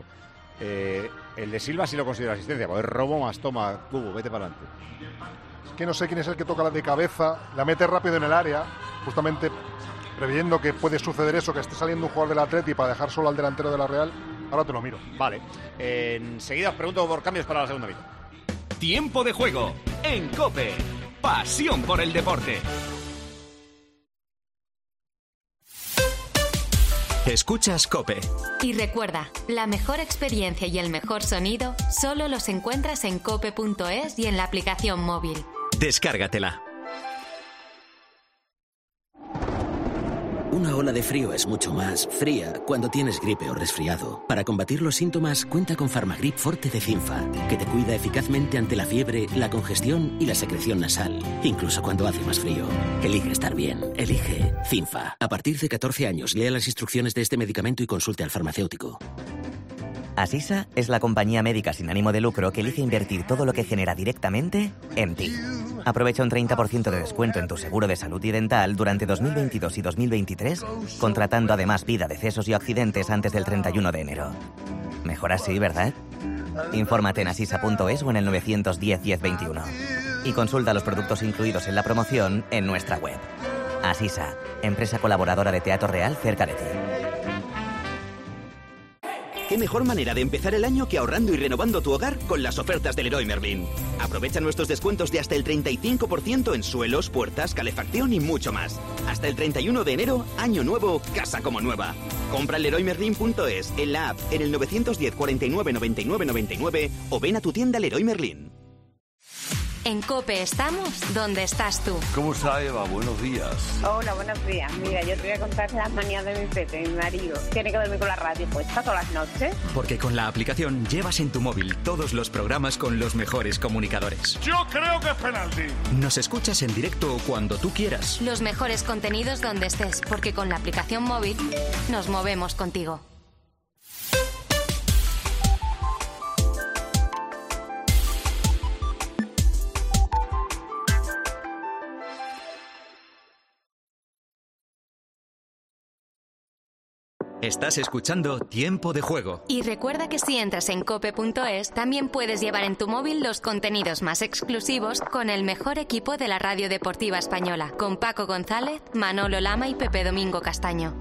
El de Silva sí lo considero asistencia, porque es robo más toma, Cubo, vete para adelante. Es que no sé quién es el que toca la de cabeza, la mete rápido en el área, justamente previendo que puede suceder eso, que esté saliendo un jugador del Atleti para dejar solo al delantero de la Real. Ahora te lo miro. Vale. Enseguida os pregunto por cambios para la segunda mitad. Tiempo de juego en COPE. Pasión por el deporte. Escuchas COPE. Y recuerda, la mejor experiencia y el mejor sonido solo los encuentras en cope.es y en la aplicación móvil. Descárgatela. Una ola de frío es mucho más fría cuando tienes gripe o resfriado. Para combatir los síntomas, cuenta con Farmagrip Forte de Cinfa, que te cuida eficazmente ante la fiebre, la congestión y la secreción nasal, incluso cuando hace más frío. Elige estar bien. Elige Cinfa. A partir de 14 años, lea las instrucciones de este medicamento y consulte al farmacéutico. Asisa es la compañía médica sin ánimo de lucro que elige invertir todo lo que genera directamente en ti. Aprovecha un 30% de descuento en tu seguro de salud y dental durante 2022 y 2023, contratando además vida, decesos y accidentes antes del 31 de enero. Mejor así, ¿verdad? Infórmate en asisa.es o en el 910 1021. Y consulta los productos incluidos en la promoción en nuestra web. Asisa, empresa colaboradora de Teatro Real cerca de ti. ¿Qué mejor manera de empezar el año que ahorrando y renovando tu hogar con las ofertas del Leroy Merlin? Aprovecha nuestros descuentos de hasta el 35% en suelos, puertas, calefacción y mucho más. Hasta el 31 de enero, año nuevo, casa como nueva. Compra en leroymerlin.es, en la app, en el 910 49 99 99 o ven a tu tienda Leroy Merlin. En COPE estamos donde estás tú. ¿Cómo está, Eva? Buenos días. Hola, buenos días. Mira, yo te voy a contar las manías de mi Pepe, mi marido. Tiene que dormir con la radio puesta todas las noches. Porque con la aplicación llevas en tu móvil todos los programas con los mejores comunicadores. Yo creo que es penalti. Nos escuchas en directo cuando tú quieras. Los mejores contenidos donde estés, porque con la aplicación móvil nos movemos contigo. Estás escuchando Tiempo de Juego. Y recuerda que si entras en cope.es, también puedes llevar en tu móvil los contenidos más exclusivos con el mejor equipo de la radio deportiva española, con Paco González, Manolo Lama y Pepe Domingo Castaño.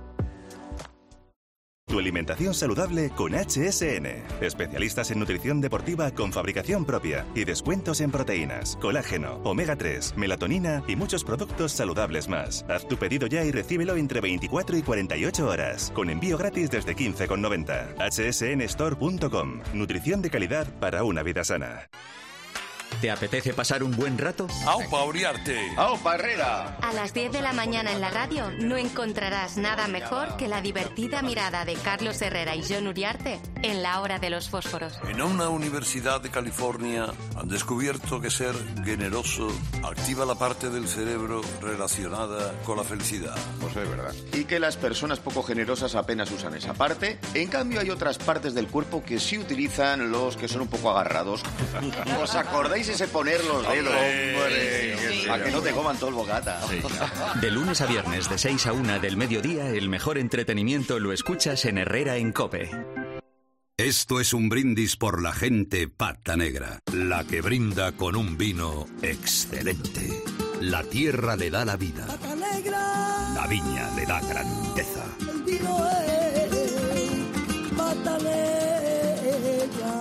Tu alimentación saludable con HSN. Especialistas en nutrición deportiva con fabricación propia y descuentos en proteínas, colágeno, omega 3, melatonina y muchos productos saludables más. Haz tu pedido ya y recíbelo entre 24 y 48 horas. Con envío gratis desde 15,90. hsnstore.com. Nutrición de calidad para una vida sana. ¿Te apetece pasar un buen rato? ¡Aupa Uriarte! ¡Aupa Herrera! A las 10 de la mañana en la radio no encontrarás nada mejor que la divertida mirada de Carlos Herrera y John Uriarte en La Hora de los Fósforos. En una universidad de California han descubierto que ser generoso activa la parte del cerebro relacionada con la felicidad. Pues es verdad. Y que las personas poco generosas apenas usan esa parte. En cambio hay otras partes del cuerpo que sí utilizan los que son un poco agarrados. ¿Os acordáis ese poner los dedos? ¡Hombre! A que no te coman todo el bocata. Sí. De lunes a viernes de 6 a 1 del mediodía, el mejor entretenimiento lo escuchas en Herrera en COPE. Esto es un brindis por la gente pata negra, la que brinda con un vino excelente. La tierra le da la vida, la viña le da grandeza. El vino es pata negra.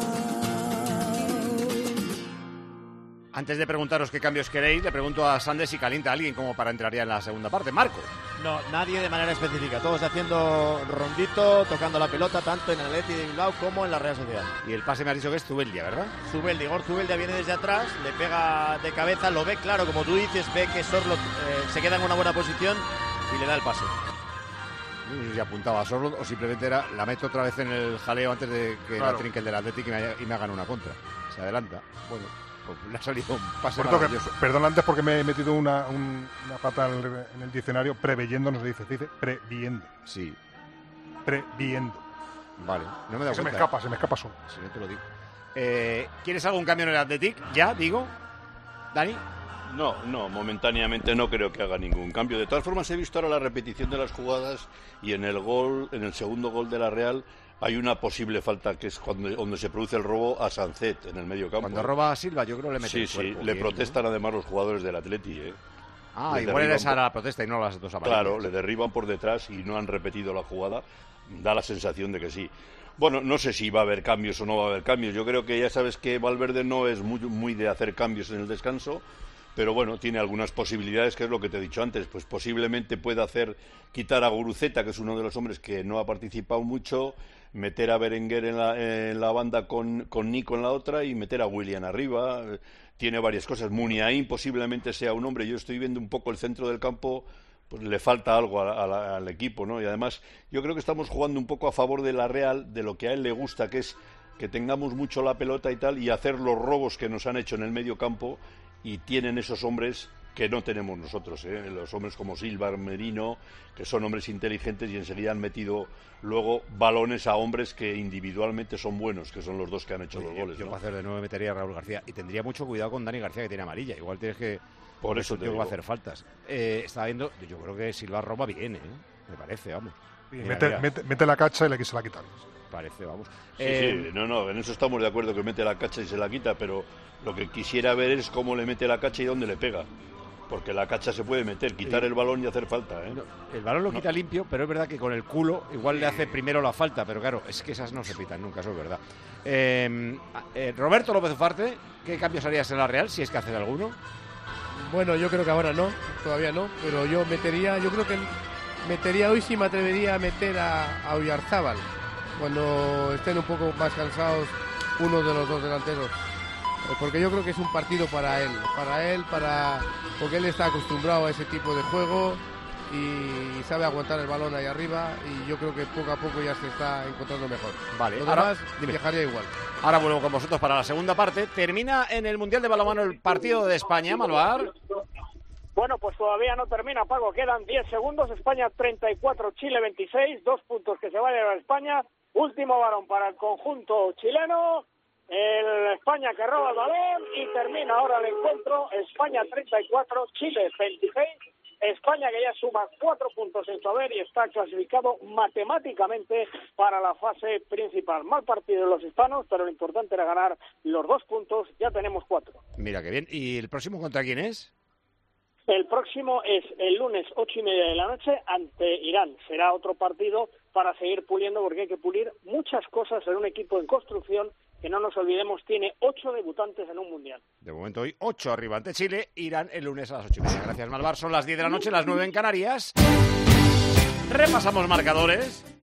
Antes de preguntaros qué cambios queréis, le pregunto a Sandes si calienta a alguien como para entrar ya en la segunda parte. Marco. No, nadie de manera específica. Todos haciendo rondito, tocando la pelota, tanto en el Athletic de Bilbao como en la Real Sociedad. Y el pase me has dicho que es Zubeldia, ¿verdad? Zubeldia, Igor Zubeldia viene desde atrás, le pega de cabeza, lo ve claro, como tú dices, ve que Sorloth se queda en una buena posición y le da el pase. Y apuntaba a Sorloth o simplemente era, la meto otra vez en el jaleo antes de que la trinque el del Athletic y me hagan una contra. Se adelanta. Bueno. Pues le ha salido un pase maravilloso. Perdón antes porque me he metido una pata en el diccionario. Preveyendo no se dice previendo. Sí. Previendo. Vale, no me da cuenta. Se me escapa solo. Sí, no te lo digo. ¿Quieres algún cambio en el Athletic? ¿Ya, digo? ¿Dani? No, momentáneamente no creo que haga ningún cambio. De todas formas, he visto ahora la repetición de las jugadas y en el segundo gol de la Real hay una posible falta que es donde se produce el robo a Sancet en el medio campo. Cuando roba a Silva, yo creo que le mete el cuerpo. Sí, le protestan además los jugadores del Atleti. Igual era esa la protesta y no las dos amarillas. Claro, le derriban por detrás y no han repetido la jugada. Da la sensación de que sí. Bueno, no sé si va a haber cambios o no va a haber cambios. Yo creo que ya sabes que Valverde no es muy de hacer cambios en el descanso. Pero bueno, tiene algunas posibilidades, que es lo que te he dicho antes. Pues posiblemente pueda quitar a Guruceta, que es uno de los hombres que no ha participado mucho, meter a Berenguer en la banda con Nico en la otra y meter a Willian arriba. Tiene varias cosas. Muniain posiblemente sea un hombre. Yo estoy viendo un poco el centro del campo, pues le falta algo al equipo, ¿no? Y además yo creo que estamos jugando un poco a favor de la Real, de lo que a él le gusta, que es que tengamos mucho la pelota y tal, y hacer los robos que nos han hecho en el medio campo. Y tienen esos hombres que no tenemos nosotros, los hombres como Silva, Merino, que son hombres inteligentes y enseguida han metido luego balones a hombres que individualmente son buenos, que son los dos que han hecho los goles. Yo para hacer de nuevo metería a Raúl García y tendría mucho cuidado con Dani García, que tiene amarilla. Igual tienes que... Por eso te digo. Va a hacer faltas. Estaba viendo, yo creo que Silva roba bien, me parece, vamos. Mete la cacha y le se la quitan. Parece, vamos. Sí, en eso estamos de acuerdo, que mete la cacha y se la quita, pero lo que quisiera ver es cómo le mete la cacha y dónde le pega. Porque la cacha se puede meter, quitar el balón y hacer falta. No, el balón lo quita limpio, pero es verdad que con el culo igual le hace primero la falta, pero claro, es que esas no se pitan nunca, eso es verdad. Roberto López Ufarte, ¿qué cambios harías en la Real, si es que haces alguno? Bueno, yo creo que ahora no, todavía no, pero yo creo que metería hoy, sí me atrevería a meter a Oyarzábal. Cuando estén un poco más cansados uno de los dos delanteros. porque yo creo que es un partido para él, porque él está acostumbrado a ese tipo de juego y sabe aguantar el balón ahí arriba, y yo creo que poco a poco ya se está encontrando mejor. Vale, lo ahora demás dejaría igual. Ahora vuelvo con vosotros para la segunda parte. Termina en el Mundial de Balonmano el partido de España, Malvar. Bueno, pues todavía no termina, Paco. Quedan 10 segundos. España 34, Chile 26. 2 puntos que se va a llevar España. Último balón para el conjunto chileno. El España que roba el balón y termina ahora el encuentro. España 34, Chile 26. España que ya suma 4 puntos en su haber y está clasificado matemáticamente para la fase principal. Mal partido de los hispanos, pero lo importante era ganar los 2 puntos. Ya tenemos 4. Mira qué bien. ¿Y el próximo contra quién es? El próximo es el lunes 8:30 de la noche ante Irán. Será otro partido para seguir puliendo, porque hay que pulir muchas cosas en un equipo en construcción que, no nos olvidemos, tiene 8 debutantes en un mundial. De momento hoy 8 arriba ante Chile, Irán el lunes a las 8:30. Gracias, Malvar. Son las 10 de la noche, las 9 en Canarias. Repasamos marcadores.